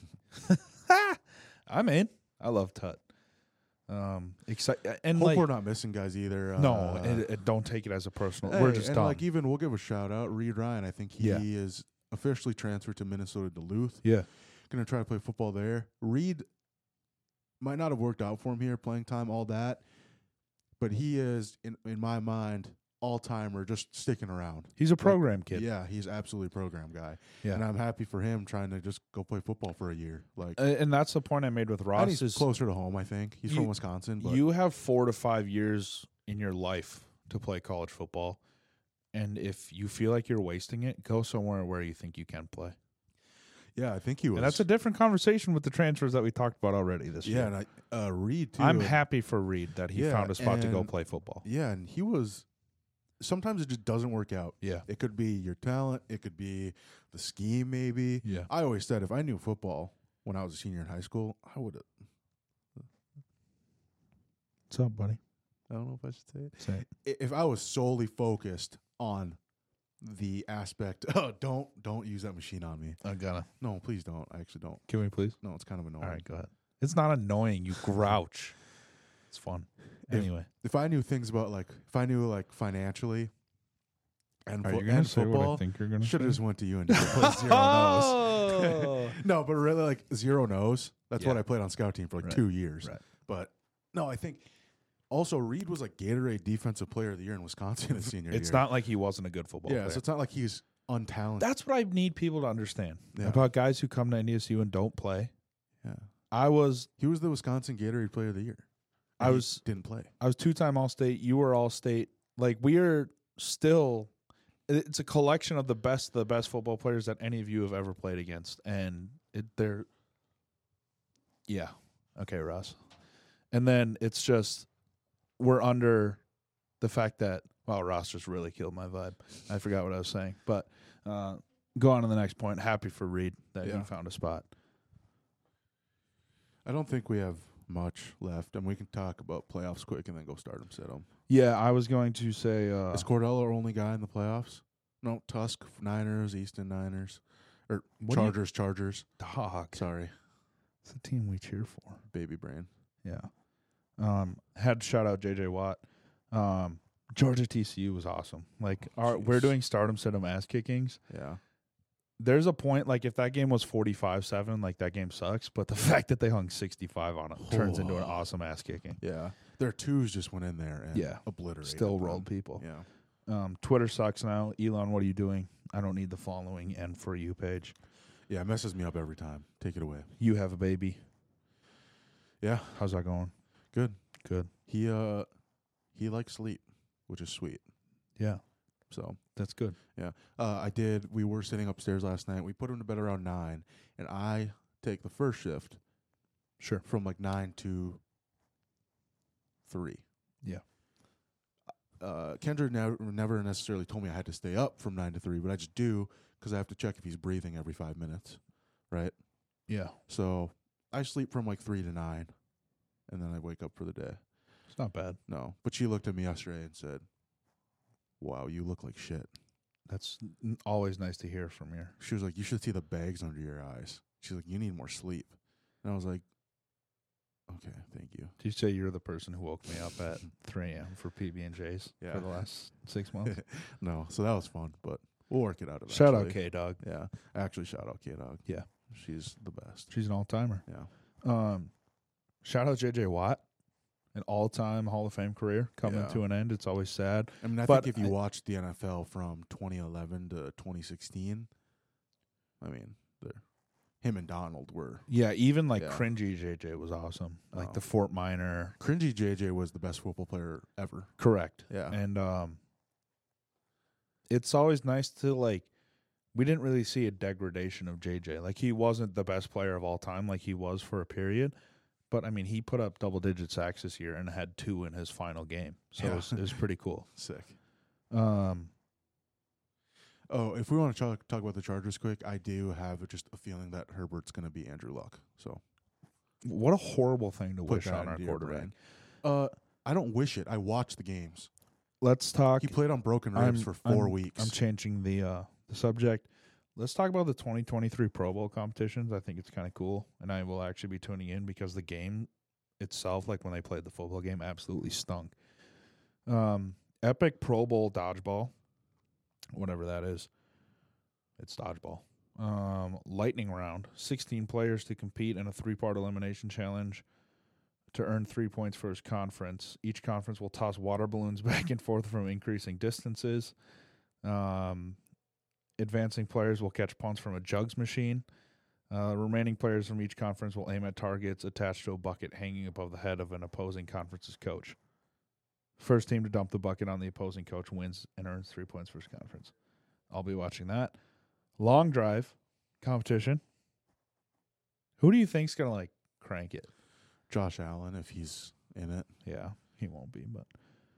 I'm in. I love Tut. Um, exci- and Hope like, we're not missing guys either. no, Uh, and, and don't take it as a personal. hey, we're just and done. like even we'll give a shout out. Reed Ryan, I think he Yeah. is officially transferred to Minnesota Duluth. yeah, Going to try to play football there. Reed might not have worked out for him here, playing time, all that, but he is in in my mind all timer, just sticking around. he's a program kid. Yeah, he's absolutely a program guy, Yeah. and I'm happy for him trying to just go play football for a year. Like, Uh, and that's the point I made with and Ross. he's Is closer to home. I think he's You- from Wisconsin, but you have four to five years in your life to play college football, and if you feel like you're wasting it, go somewhere where you think you can play. yeah, I think he was. And that's a different conversation with the transfers that we talked about already this yeah, year. and I, uh, Reed too. I'm and- happy for Reed that he Yeah, found a spot to go and- play football. Yeah, and he was. Sometimes it just doesn't work out. Yeah. It could be your talent. It could be the scheme, maybe. Yeah. I always said if I knew football when I was a senior in high school, I would have. What's up, buddy? I don't know if I should say it. Say it. I- If I was solely focused on the aspect, oh, don't don't use that machine on me. I gotta. No, please don't. I actually don't. Can we please? No, it's kind of annoying. All right, go ahead. It's not annoying, you grouch. It's fun. If- Anyway, If I knew things about like, if I knew like financially, and, are fo- you gonna and say what I football, think you're gonna should say? have just went to U N D and played zero nose. Oh. No, but really, like zero nose. That's what Yeah. I played on scout team for like Right. two years. Right. But no, I think also Reed was like Gatorade Defensive Player of the Year in Wisconsin his senior It's year. not like he wasn't a good football yeah, player. so it's not like he's untalented. That's what I need people to understand Yeah. about guys who come to N D S U and don't play. yeah, I was he was the Wisconsin Gatorade Player of the Year. I And he was- didn't play. I was two time All State. You were All State. Like we are still. It's a collection of the best, the best football players that any of you have ever played against, and it, they're. Yeah. Okay, Ross. And then it's just we're under the fact that wow, Ross just really killed my vibe. I forgot what I was saying, but uh, go on to the next point. Happy for Reed that Yeah. he found a spot. I don't think we have much left, and we can talk about playoffs quick and then go start them, sit them. Yeah, I was going to say. Uh, Is Cordell our only guy in the playoffs? No, Tusk Niners, Easton Niners, or What do you- Chargers, Chargers. Dog. Sorry, It's the team we cheer for. baby brain. Yeah. Um, had to shout out J J Watt. Um, Georgia T C U was awesome. Like our, we're jeez. doing stardom sit 'em ass kickings. Yeah. There's a point like if that game was forty-five seven, like that game sucks. But the fact that they hung sixty-five on it turns into an Oh. awesome ass kicking. Yeah, their twos just went in there and Yeah. obliterated. Still them. rolled people. Yeah, Um, Twitter sucks now. Elon, what are you doing? I don't need the following and for you page. yeah, it messes me up every time. Take it away. You have a baby. Yeah, How's that going? good. Good. He uh, he likes sleep, which is sweet. Yeah, So that's good. yeah, uh, I did. We were sitting upstairs last night. We put him to bed around nine, and I take the first shift Sure. from like nine to three. Yeah. Uh, Kendra never, never necessarily told me I had to stay up from nine to three, but I just do because I have to check if he's breathing every five minutes, right? Yeah. So I sleep from like three to nine, and then I wake up for the day. It's not bad. No, but she looked at me yesterday and said, "Wow, you look like shit." That's n- always nice to hear from you. She was like, "You should see the bags under your eyes." She's like, "You need more sleep," and I was like, "Okay, thank you." Did you say you're the person who woke me up at three a.m. for P B and J's Yeah. for the last six months? No, so that was fun, but we'll work it out eventually. Shout out K-Dog. Yeah, actually, shout out K Dog. Yeah. She's the best. She's an all-timer. Yeah. Um, shout out J J Watt, an all-time Hall of Fame career coming Yeah. to an end. It's always sad. I mean, I But think if you I- watched the N F L from twenty eleven to twenty sixteen, I mean, they're, him and Donald were. Yeah, even like Yeah. cringy J J was awesome. Like Oh. the Fort Minor. Cringy J J was the best football player ever. Correct. Yeah. And um, it's always nice to, like, we didn't really see a degradation of J J. Like, he wasn't the best player of all time like he was for a period. But, I mean, he put up double-digit sacks this year and had two in his final game. So Yeah. it, was, it was pretty cool. Sick. Um, Oh, if we want to talk, talk about the Chargers quick, I do have just a feeling that Herbert's going to be Andrew Luck. So what a horrible thing to put wish that on our into your quarterback. brain. Uh, I don't wish it. I watch the games. Let's talk. He played on broken ribs I'm- for four I'm- weeks. I'm changing the uh, the subject. Let's talk about the twenty twenty-three Pro Bowl competitions. I think it's kind of cool, and I will actually be tuning in because the game itself, like when they played the football game, absolutely stunk. Um, Epic Pro Bowl dodgeball, whatever that is. It's dodgeball. Um, lightning round. sixteen players to compete in a three-part elimination challenge to earn three points for his conference. Each conference will toss water balloons back and forth from increasing distances. Um, advancing players will catch punts from a jugs machine. Uh, remaining players from each conference will aim at targets attached to a bucket hanging above the head of an opposing conference's coach. First team to dump the bucket on the opposing coach wins and earns three points for his conference. I'll be watching that. Long drive competition. Who do you think's gonna like crank it? Josh Allen, if he's in it, Yeah, he won't be, but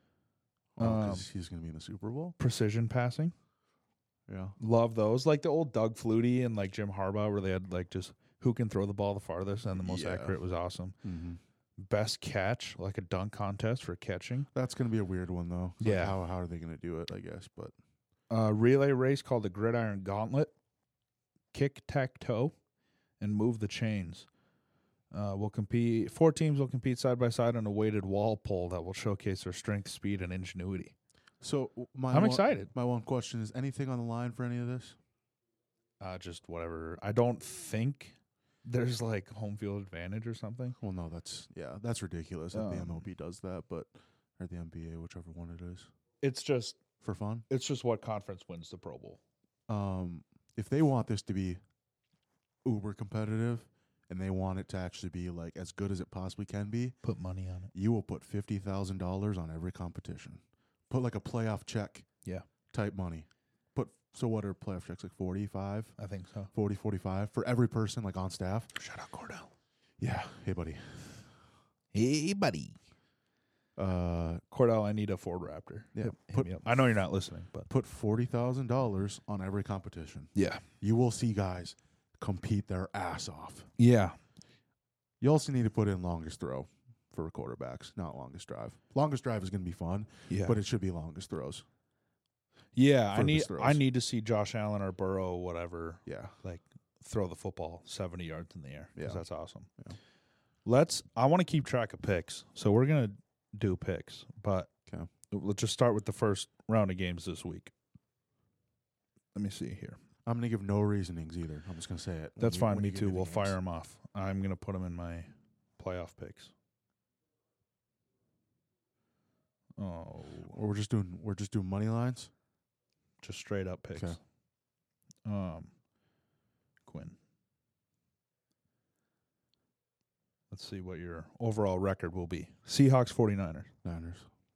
because Um, he's going to be in the Super Bowl. precision passing. Yeah. Love those. Like the old Doug Flutie and like Jim Harbaugh where they had like just who can throw the ball the farthest and the most Yeah. accurate was awesome. Mm-hmm. Best catch, like a dunk contest for catching. That's going to be a weird one, though. It's like, Yeah. how how are they going to do it, I guess. But Uh, relay race called the Gridiron Gauntlet. Kick tack toe and move the chains. Uh, will compete. Four teams will compete side by side on a weighted wall pole that will showcase their strength, speed, and ingenuity. So w- my I'm one, excited. My one question is: anything on the line for any of this? Uh, just whatever. I don't think there's like home field advantage or something. Well, no, that's yeah, that's ridiculous. That the Um, M L B does that, but or the N B A, whichever one it is, It's just for fun. it's just what conference wins the Pro Bowl. Um, if they want this to be uber competitive and they want it to actually be like as good as it possibly can be, Put money on it. you will put fifty thousand dollars on every competition. Put like a playoff check. Yeah. Type money. Put so what are playoff checks like forty-five, I think so. forty, forty-five for every person like on staff. Shout out Cordell. Yeah. Hey, buddy. Hey, buddy. Uh, Cordell, I need a Ford Raptor. Yeah, Hit, hit put- me up. I know you're not listening, but put forty thousand dollars on every competition. yeah, You will see guys compete their ass off. yeah, You also need to put in longest throw for quarterbacks, not longest drive. Longest drive is going to be fun, yeah. but it should be longest throws. yeah, I furthest need throws. I need to see Josh Allen or Burrow, whatever, Yeah. like throw the football seventy yards in the air. 'Cause Yeah. that's awesome. Yeah. Let's. I want to keep track of picks, so we're gonna do picks, but 'Kay. let's just start with the first round of games this week. Let me see here. I'm going to give no reasonings either. I'm just going to say it. when That's you- fine. when Me you give too. the We'll games. fire them off. I'm gonna put them in my playoff picks. Oh, Or we're just doing we're just doing money lines. just straight up picks. 'Kay. Um, Quinn. Let's see what your overall record will be. Seahawks, 49ers. Niners.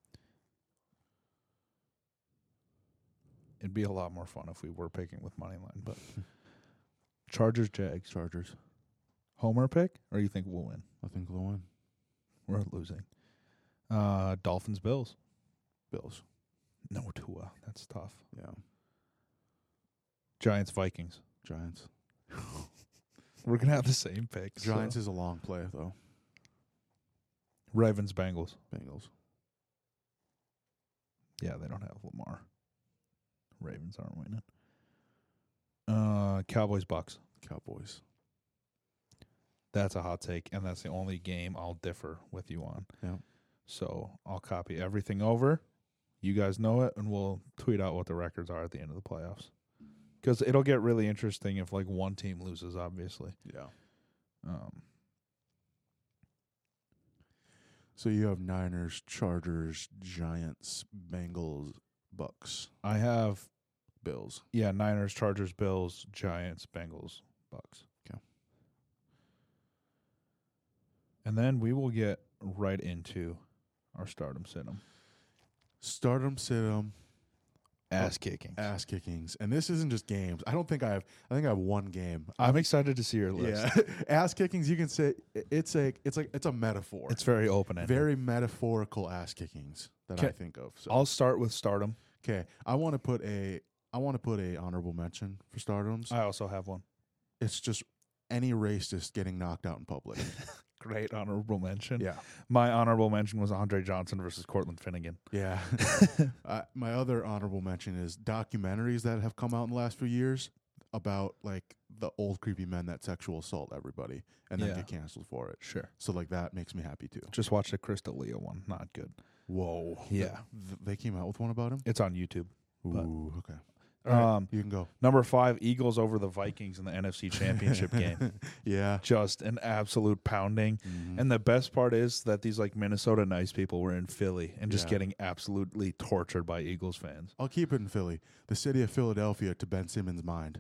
It'd be a lot more fun if we were picking with money line, but Chargers, Jags. Chargers. Homer pick, or you think we'll win? I think we'll win. We're losing. Uh, Dolphins, Bills. Bills. No Tua. That's tough. Yeah. Giants, Vikings. Giants. We're gonna have the same picks. Giants so. is a long play though. Ravens, Bengals. Bengals. Yeah, they don't have Lamar. Ravens aren't winning. Uh, Cowboys, Bucks. Cowboys. That's a hot take, and that's the only game I'll differ with you on. Yeah. So I'll copy everything over. You guys know it, and we'll tweet out what the records are at the end of the playoffs. Because it'll get really interesting if, like, one team loses, obviously. Yeah. Um, So you have Niners, Chargers, Giants, Bengals, Bucks, I have, Bills. yeah, Niners, Chargers, Bills, Giants, Bengals, Bucks. Okay. And then we will get right into our stardom sit-em. Stardom, sit 'em, Ass kicking. ass kickings, and this isn't just games. I don't think I have. I think I have one game. I'm excited to see your list. Yeah, ass kickings. You can say it's a. It's like it's a metaphor. It's very open-ended. very metaphorical ass kickings that Okay. I think of. So I'll start with stardom. okay, I want to put a. I want to put a honorable mention for stardoms. I also have one. It's just any racist getting knocked out in public. Great honorable mention. yeah, My honorable mention was Andre Johnson versus Cortland Finnegan. yeah. uh, my other honorable mention is documentaries that have come out in the last few years about like the old creepy men that sexual assault everybody and then Yeah. get canceled for it. Sure. So like that makes me happy too. Just watched the Krista Leo one. Not good. Whoa. Yeah. Th- they came out with one about him. It's on YouTube. But- Ooh, okay. All right, Um, you can go. Number five, Eagles over the Vikings in the N F C Championship game. Yeah. Just an absolute pounding. Mhm. And the best part is that these like Minnesota nice people were in Philly and just Yeah. getting absolutely tortured by Eagles fans. I'll keep it in Philly, the city of Philadelphia, to Ben Simmons' mind.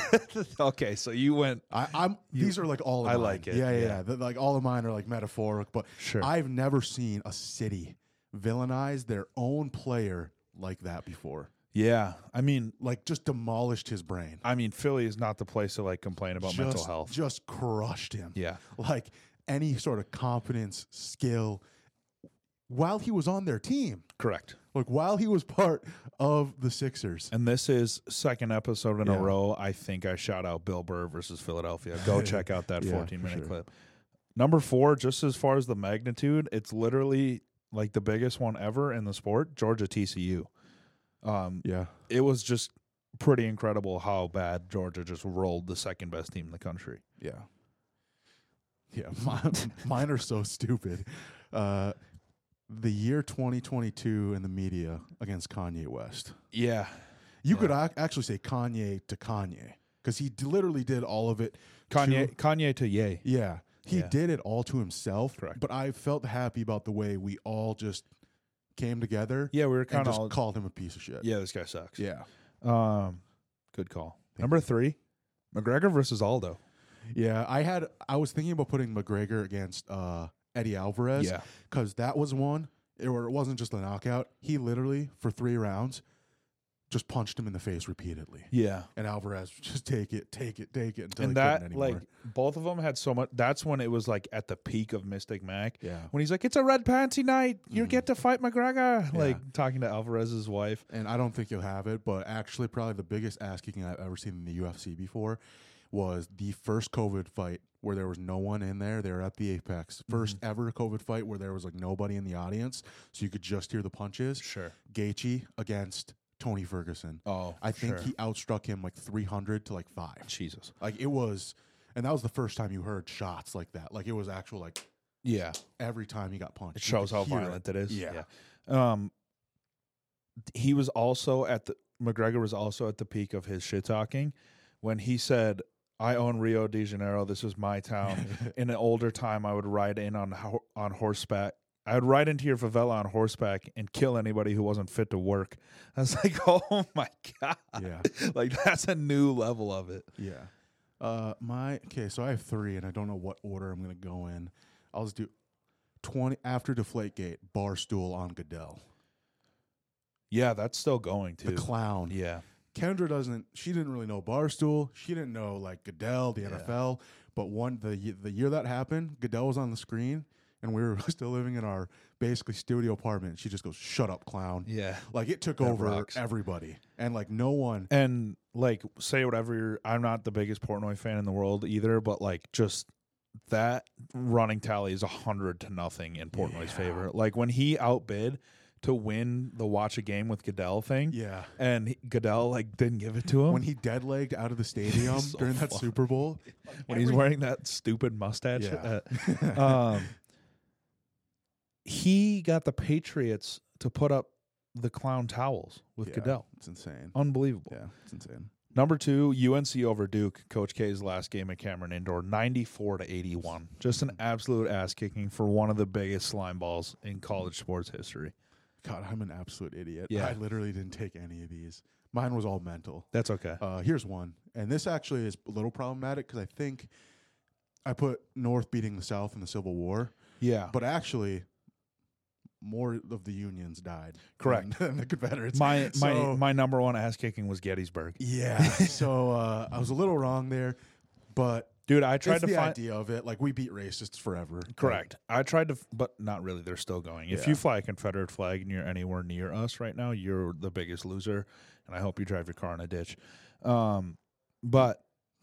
Okay, so you went I, I'm. You- these are like all. Of I mine. like it, Yeah, yeah. yeah. yeah. The- like all of mine are like metaphoric, but sure. I've never seen a city villainize their own player like that before. yeah, I mean, Like just demolished his brain. I mean, Philly is not the place to like complain about just, mental health. Just crushed him. Yeah, Like any sort of competence, skill, while he was on their team. correct. Like while he was part of the Sixers. And this is second episode in Yeah. a row. I think I shout out Bill Burr versus Philadelphia. Go check out that Yeah, fourteen for minute sure. clip. Number four, just as far as the magnitude, it's literally like the biggest one ever in the sport. Georgia T C U. Um, Yeah. it was just pretty incredible how bad Georgia just rolled the second best team in the country. Yeah. Yeah. Mine, mine are so stupid. Uh, the year twenty twenty-two in the media against Kanye West. Yeah, You Yeah. could ac- actually say Kanye to Kanye because he d- literally did all of it. Kanye, to- Kanye to yay. yeah. He Yeah. did it all to himself. Correct. But I felt happy about the way we all just came together Yeah, we were and kind of just all. called him a piece of shit. Yeah, this guy sucks. Yeah. Um, good call. Thank Number three, McGregor versus Aldo. Yeah. I had, I was thinking about putting McGregor against uh, Eddie Alvarez. Yeah, Because that was one, it, or it wasn't just a knockout. He literally, for three rounds, just punched him in the face repeatedly. yeah. And Alvarez would just take it, take it, take it until And he that, couldn't anymore. like, both of them had so much. That's when it was like at the peak of Mystic Mac. yeah. When he's like, "It's a red panty night. You Mhm. get to fight McGregor." Yeah. Like talking to Alvarez's wife. And I don't think you'll have it, but actually, probably the biggest ass kicking I've ever seen in the U F C before was the first COVID fight where there was no one in there. They were at the Apex. 1st ever COVID fight where there was like nobody in the audience, so you could just hear the punches. Sure. Gaethje against Tony Ferguson. Oh, I think sure. he outstruck him like three hundred to like five. Jesus. Like it was, and that was the first time you heard shots like that. Like it was actual like Yeah, every time he got punched. it you shows could how hear violent it is. Yeah. Yeah. Um, he was also at the McGregor was also at the peak of his shit talking when he said, "I own Rio de Janeiro. This is my town." In an older time, I would ride in on ho- on horseback. I would ride into your favela on horseback and kill anybody who wasn't fit to work. I was like, "Oh my god!" Yeah. Like that's a new level of it. Yeah. Uh, my okay, so I have three, and I don't know what order I'm gonna go in. I'll just do twenty after Deflategate, Barstool on Goodell, Yeah, that's still going the too. clown. Yeah, Kendra doesn't. She didn't really know Barstool. She didn't know like Goodell, the Yeah. N F L. But one the y- the year that happened, Goodell was on the screen, and we were still living in our basically studio apartment. She just goes, "Shut up, clown!" Yeah. Like it took That over rocks. everybody, and like no one. And like, say whatever you're, I'm not the biggest Portnoy fan in the world either, but like, just that running tally is a hundred to nothing in Portnoy's Yeah. favor. Like when he outbid to win the watch a game with Goodell thing, Yeah. and he, Goodell like didn't give it to him When he dead legged out of the stadium So during that funny. Super Bowl, when he's wearing that stupid mustache. Yeah. uh, um, he got the Patriots to put up the clown towels with Yeah, Goodell. it's insane. Unbelievable. Yeah, it's insane. Number two, U N C over Duke. Coach K's last game at Cameron Indoor, ninety-four to eighty-one. Just an absolute ass kicking for one of the biggest slime balls in college sports history. God, I'm an absolute idiot. Yeah. I literally didn't take any of these. Mine was all mental. That's okay. Uh, here's one, and this actually is a little problematic because I think I put North beating the South in the Civil War, Yeah. but actually, more of the Unions died. Correct. Than, than the Confederates. My my So- my number one ass kicking was Gettysburg. Yeah. so uh, I was a little wrong there, but Dude, I tried it's to the find idea of it. Like we beat racists forever. Correct. I tried to, f- but not really. They're still going. If Yeah. you fly a Confederate flag and you're anywhere near us right now, you're the biggest loser, and I hope you drive your car in a ditch. Um, but,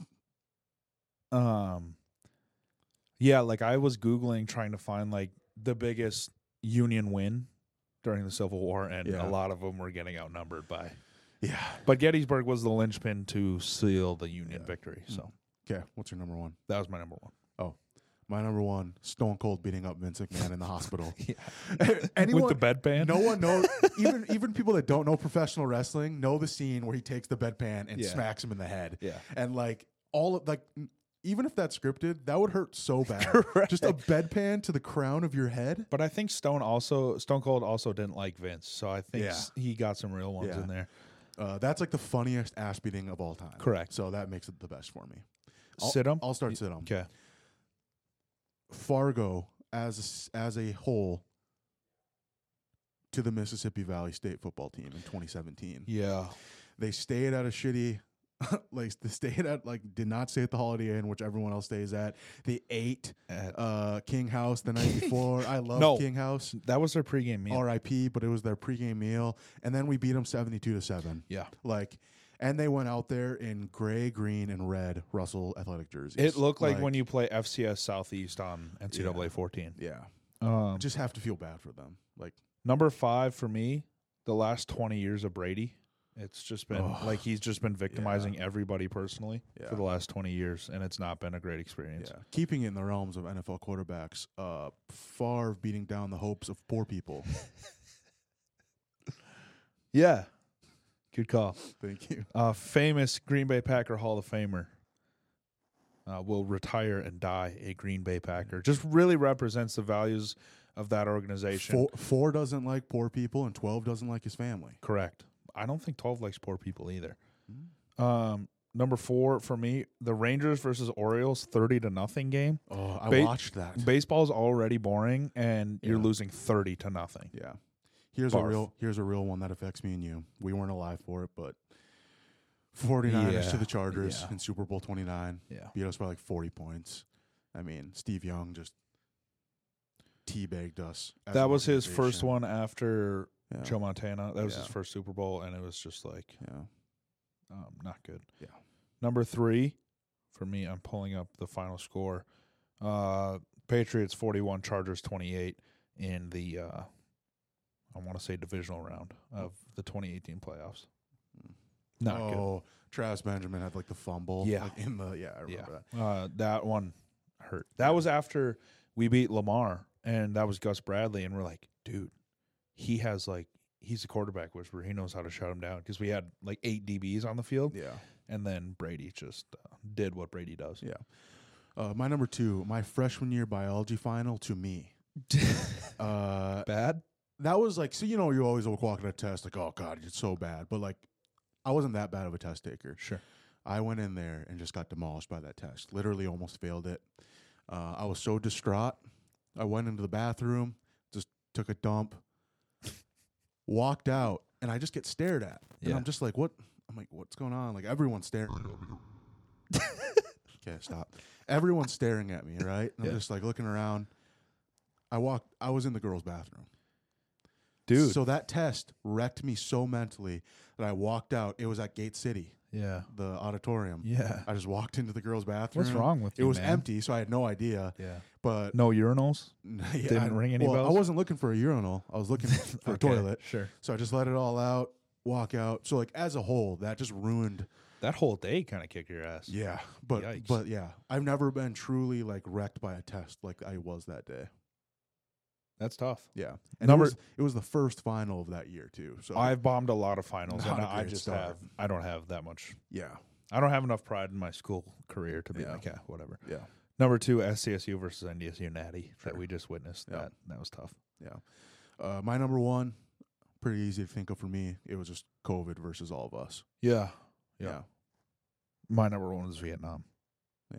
um, yeah, like I was Googling trying to find like the biggest Union win during the Civil War, and Yeah. a lot of them were getting outnumbered by. Yeah. But Gettysburg was the linchpin to seal the Union Yeah. victory. So Okay. What's your number one? that was my number one. My number one, Stone Cold beating up Vince McMahon in the hospital. Yeah. Anyone, With the bedpan? No one knows. even even people that don't know professional wrestling know the scene where he takes the bedpan and Yeah. smacks him in the head. Yeah. And like all of like, n- even if that's scripted, that would hurt so bad. Correct. Just a bedpan to the crown of your head. But I think Stone also Stone Cold also didn't like Vince, so I think Yeah. s- he got some real ones Yeah. in there. Uh, that's like the funniest ass beating of all time. Correct. So that makes it the best for me. I'll, Sit 'em? I'll start sit 'em. Okay. Fargo as a, s- as a whole to the Mississippi Valley State football team in twenty seventeen. Yeah. They stayed at a shitty like they stayed at like did not stay at the Holiday Inn, which everyone else stays at. They ate At- uh, King House the night before. I love No. King House. that was their pregame meal. R I P, but it was their pregame meal, and then we beat them seventy-two to seven. Yeah. Like, and they went out there in gray, green, and red Russell athletic jerseys. It looked like, when you play F C S Southeast on N C double A Yeah. fourteen. yeah, Um, just have to feel bad for them. Like, number five for me, the last twenty years of Brady. It's just been Oh. like he's just been victimizing everybody personally Yeah. for the last twenty years, and it's not been a great experience. yeah, keeping it in the realms of N F L quarterbacks. Uh, Favre beating down the hopes of poor people. Yeah. Good call. Thank you. Uh, famous Green Bay Packer Hall of Famer uh, will retire and die a Green Bay Packer. Just really represents the values of that organization. Four, four doesn't like poor people, and twelve doesn't like his family. Correct. I don't think twelve likes poor people either. Mm. Um, number four for me, the Rangers versus Orioles thirty to nothing game. Oh, I Ba- watched that. Baseball's already boring, and you're Yeah. losing thirty to nothing. Yeah. Here's Barf. a real here's a real one that affects me and you. We weren't alive for it, but 49ers Yeah. to the Chargers Yeah. in Super Bowl twenty-nine. Yeah. Beat us by like forty points. I mean, Steve Young just teabagged us. as That an was his first organization. one after Yeah. Joe Montana. That was his Yeah. first Super Bowl, and it was just like Yeah. um, not good. Yeah. Number three, for me, I'm pulling up the final score. Uh, Patriots forty-one, Chargers twenty-eight in the, uh, I want to say divisional round of the twenty eighteen playoffs. Not oh, Travis Benjamin had like the fumble. Yeah. Like in the yeah, I good. Yeah, remember that. uh, that one hurt. That was after we beat Lamar, and that was Gus Bradley, and we're like, dude, he has like, he's a quarterback whisperer. He knows how to shut him down because we had like eight D Bs on the field. Yeah. And then Brady just uh, did what Brady does. Yeah. Uh, my number two, my freshman year biology final to me. Uh, Bad? that was like, so you know, you always walk at a test like, oh God, it's so bad. But like, I wasn't that bad of a test taker. Sure. I went in there and just got demolished by that test. Literally almost failed it. Uh, I was so distraught. I went into the bathroom, just took a dump, walked out, and I just get stared at. And Yeah. I'm just like, what? I'm like, what's going on? Like everyone's staring. Okay, stop. Everyone's staring at me, right? And Yeah. I'm just like looking around. I walked. I was in the girls' bathroom. Dude. So that test wrecked me so mentally that I walked out. It was at Gate City, Yeah. the auditorium. Yeah. I just walked into the girls' bathroom. What's wrong with It you, was man? empty, so I had no idea. Yeah. But No urinals? yeah, Didn't I, ring any well, bells? I wasn't looking for a urinal. I was looking for a Okay, toilet. Sure. So I just let it all out, walk out. So like as a whole, that just ruined. That whole day kind of kicked your ass. Yeah, but Yikes. but yeah, I've never been truly like wrecked by a test like I was that day. That's tough. Yeah, and Number- it was it was the first final of that year too. So I've bombed a lot of finals, Not and a I great just start. have. I don't have that much. yeah, I don't have enough pride in my school career to be Yeah. like, yeah, whatever. yeah, Number two, S C S U versus N D S U Natty that Sure. we just witnessed. Yeah. That that was tough. yeah. Uh, my number one, pretty easy to think of for me. It was just COVID versus all of us. Yeah. Yeah, Yeah. My number one was Vietnam. yeah.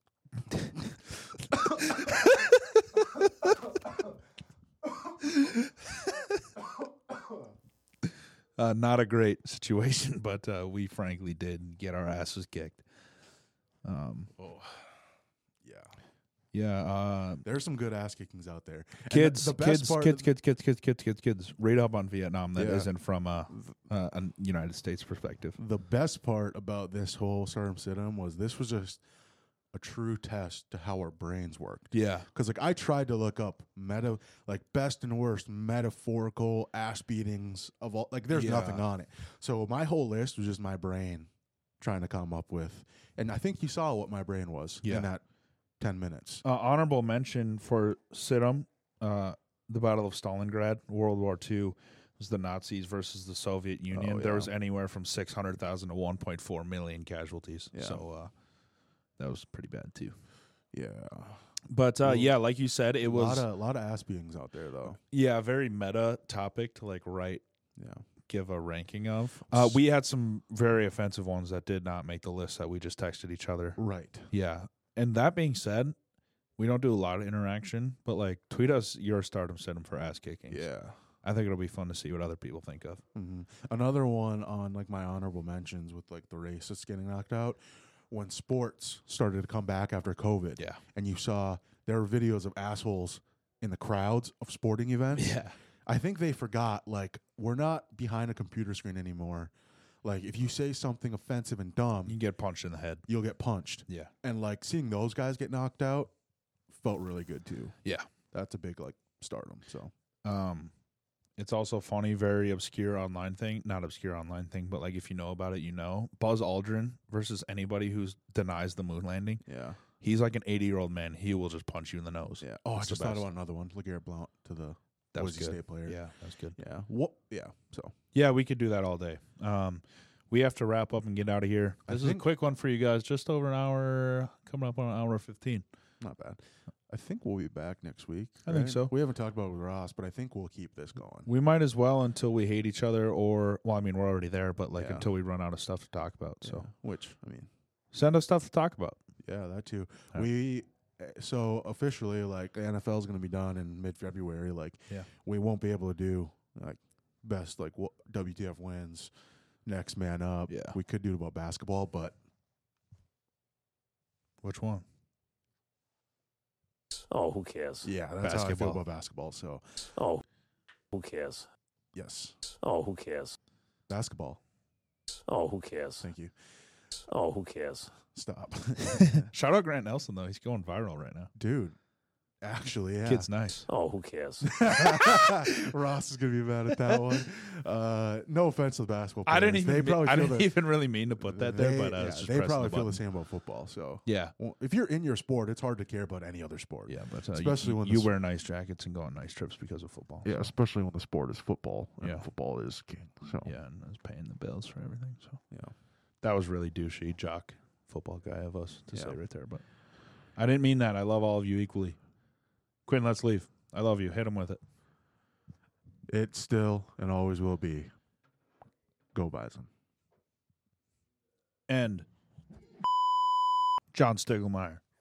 Uh, not a great situation, but uh, we frankly did get our asses kicked. Um, Oh, yeah. yeah. Uh, There's some good ass kickings out there. And the- kids, the best kids, part- kids, kids, kids, kids, kids, kids, kids. Read up on Vietnam. That Yeah. not from a, a, a United States perspective. The best part about this whole Stardom Sit-In was this was just a true test to how our brains worked. Yeah. Because like I tried to look up meta, like best and worst metaphorical ass beatings of all. Like there's Yeah. nothing on it. So my whole list was just my brain trying to come up with, and I think you saw what my brain was Yeah. in that ten minutes. Uh, honorable mention for Sidum, uh, the Battle of Stalingrad, World War Two, was the Nazis versus the Soviet Union. Oh, There yeah. was anywhere from six hundred thousand to one point four million casualties. Yeah. So uh, that was pretty bad too. Yeah, But uh, Well, yeah, like you said, it a was lot of lot of ass beatings out there though. yeah, a very meta topic to like write, Yeah, give a ranking of. Uh, we had some very offensive ones that did not make the list that we just texted each other. right. Yeah. And that being said, we don't do a lot of interaction, but like tweet us your Stardom Sidum for ass kicking. Yeah. I think it'll be fun to see what other people think of. hmm Another one on like my honorable mentions with like the racists getting knocked out when sports started to come back after COVID. Yeah. And you saw there were videos of assholes in the crowds of sporting events. Yeah. I think they forgot like we're not behind a computer screen anymore. Like if you say something offensive and dumb, You can get punched in the head. you'll get punched. Yeah. And like seeing those guys get knocked out felt really good too. Yeah. That's a big like stardom. So Um, it's also funny, very obscure online thing. Not obscure online thing, but like if you know about it, you know. Buzz Aldrin versus anybody who denies the moon landing. yeah. He's like an eighty-year-old man. He will just punch you in the nose. Yeah. Oh, I That's the just thought best. about another one. LeGarrette Blount to the That was Boise good. State player. Yeah, that was good. Yeah. What? Yeah. So Yeah, we could do that all day. Um, we have to wrap up and get out of here. I This is a think- quick one for you guys. Just over an hour, coming up on an hour fifteen. not bad. I think we'll be back next week. I think right? so. We haven't talked about it with Ross, but I think we'll keep this going. We might as well until we hate each other, or well, I mean, we're already there, but like Yeah. until we run out of stuff to talk about. So Yeah. Which I mean, send us stuff to talk about. yeah, that too. All right. We uh, so officially like the N F L is going to be done in mid February. Like, Yeah. we won't be able to do like best like what W T F wins, next man up. Yeah. We could do it about basketball, but Which one? Oh, who cares? yeah, that's how I Basketball. feel about basketball. So Oh, who cares? yes, Oh, who cares? basketball. Oh, who cares? Thank you. Oh, who cares? Stop, Shout out Grant Nelson though. He's going viral right now. dude. Actually, yeah. Kid's nice. Oh, who cares? Ross is gonna be mad at that one. Uh, no offense to the basketball players. I didn't even. They mean- probably I feel didn't the, even really mean to put that there, they- but I yeah, was just they pressing probably the feel the button. same about football. So Yeah, well, if you're in your sport, it's hard to care about any other sport. yeah, but uh, Especially you, when you the s- wear nice jackets and go on nice trips because of football. Yeah, so, especially when the sport is football. And Yeah. football is king. So yeah, and I was paying the bills for everything. So yeah. that was really douchey, jock, football guy of us to Yeah. say right there. But I didn't mean that. I love all of you equally. Quinn, let's leave. I love you. Hit him with it. It still and always will be. Go Bison. And John Stiegelmeyer.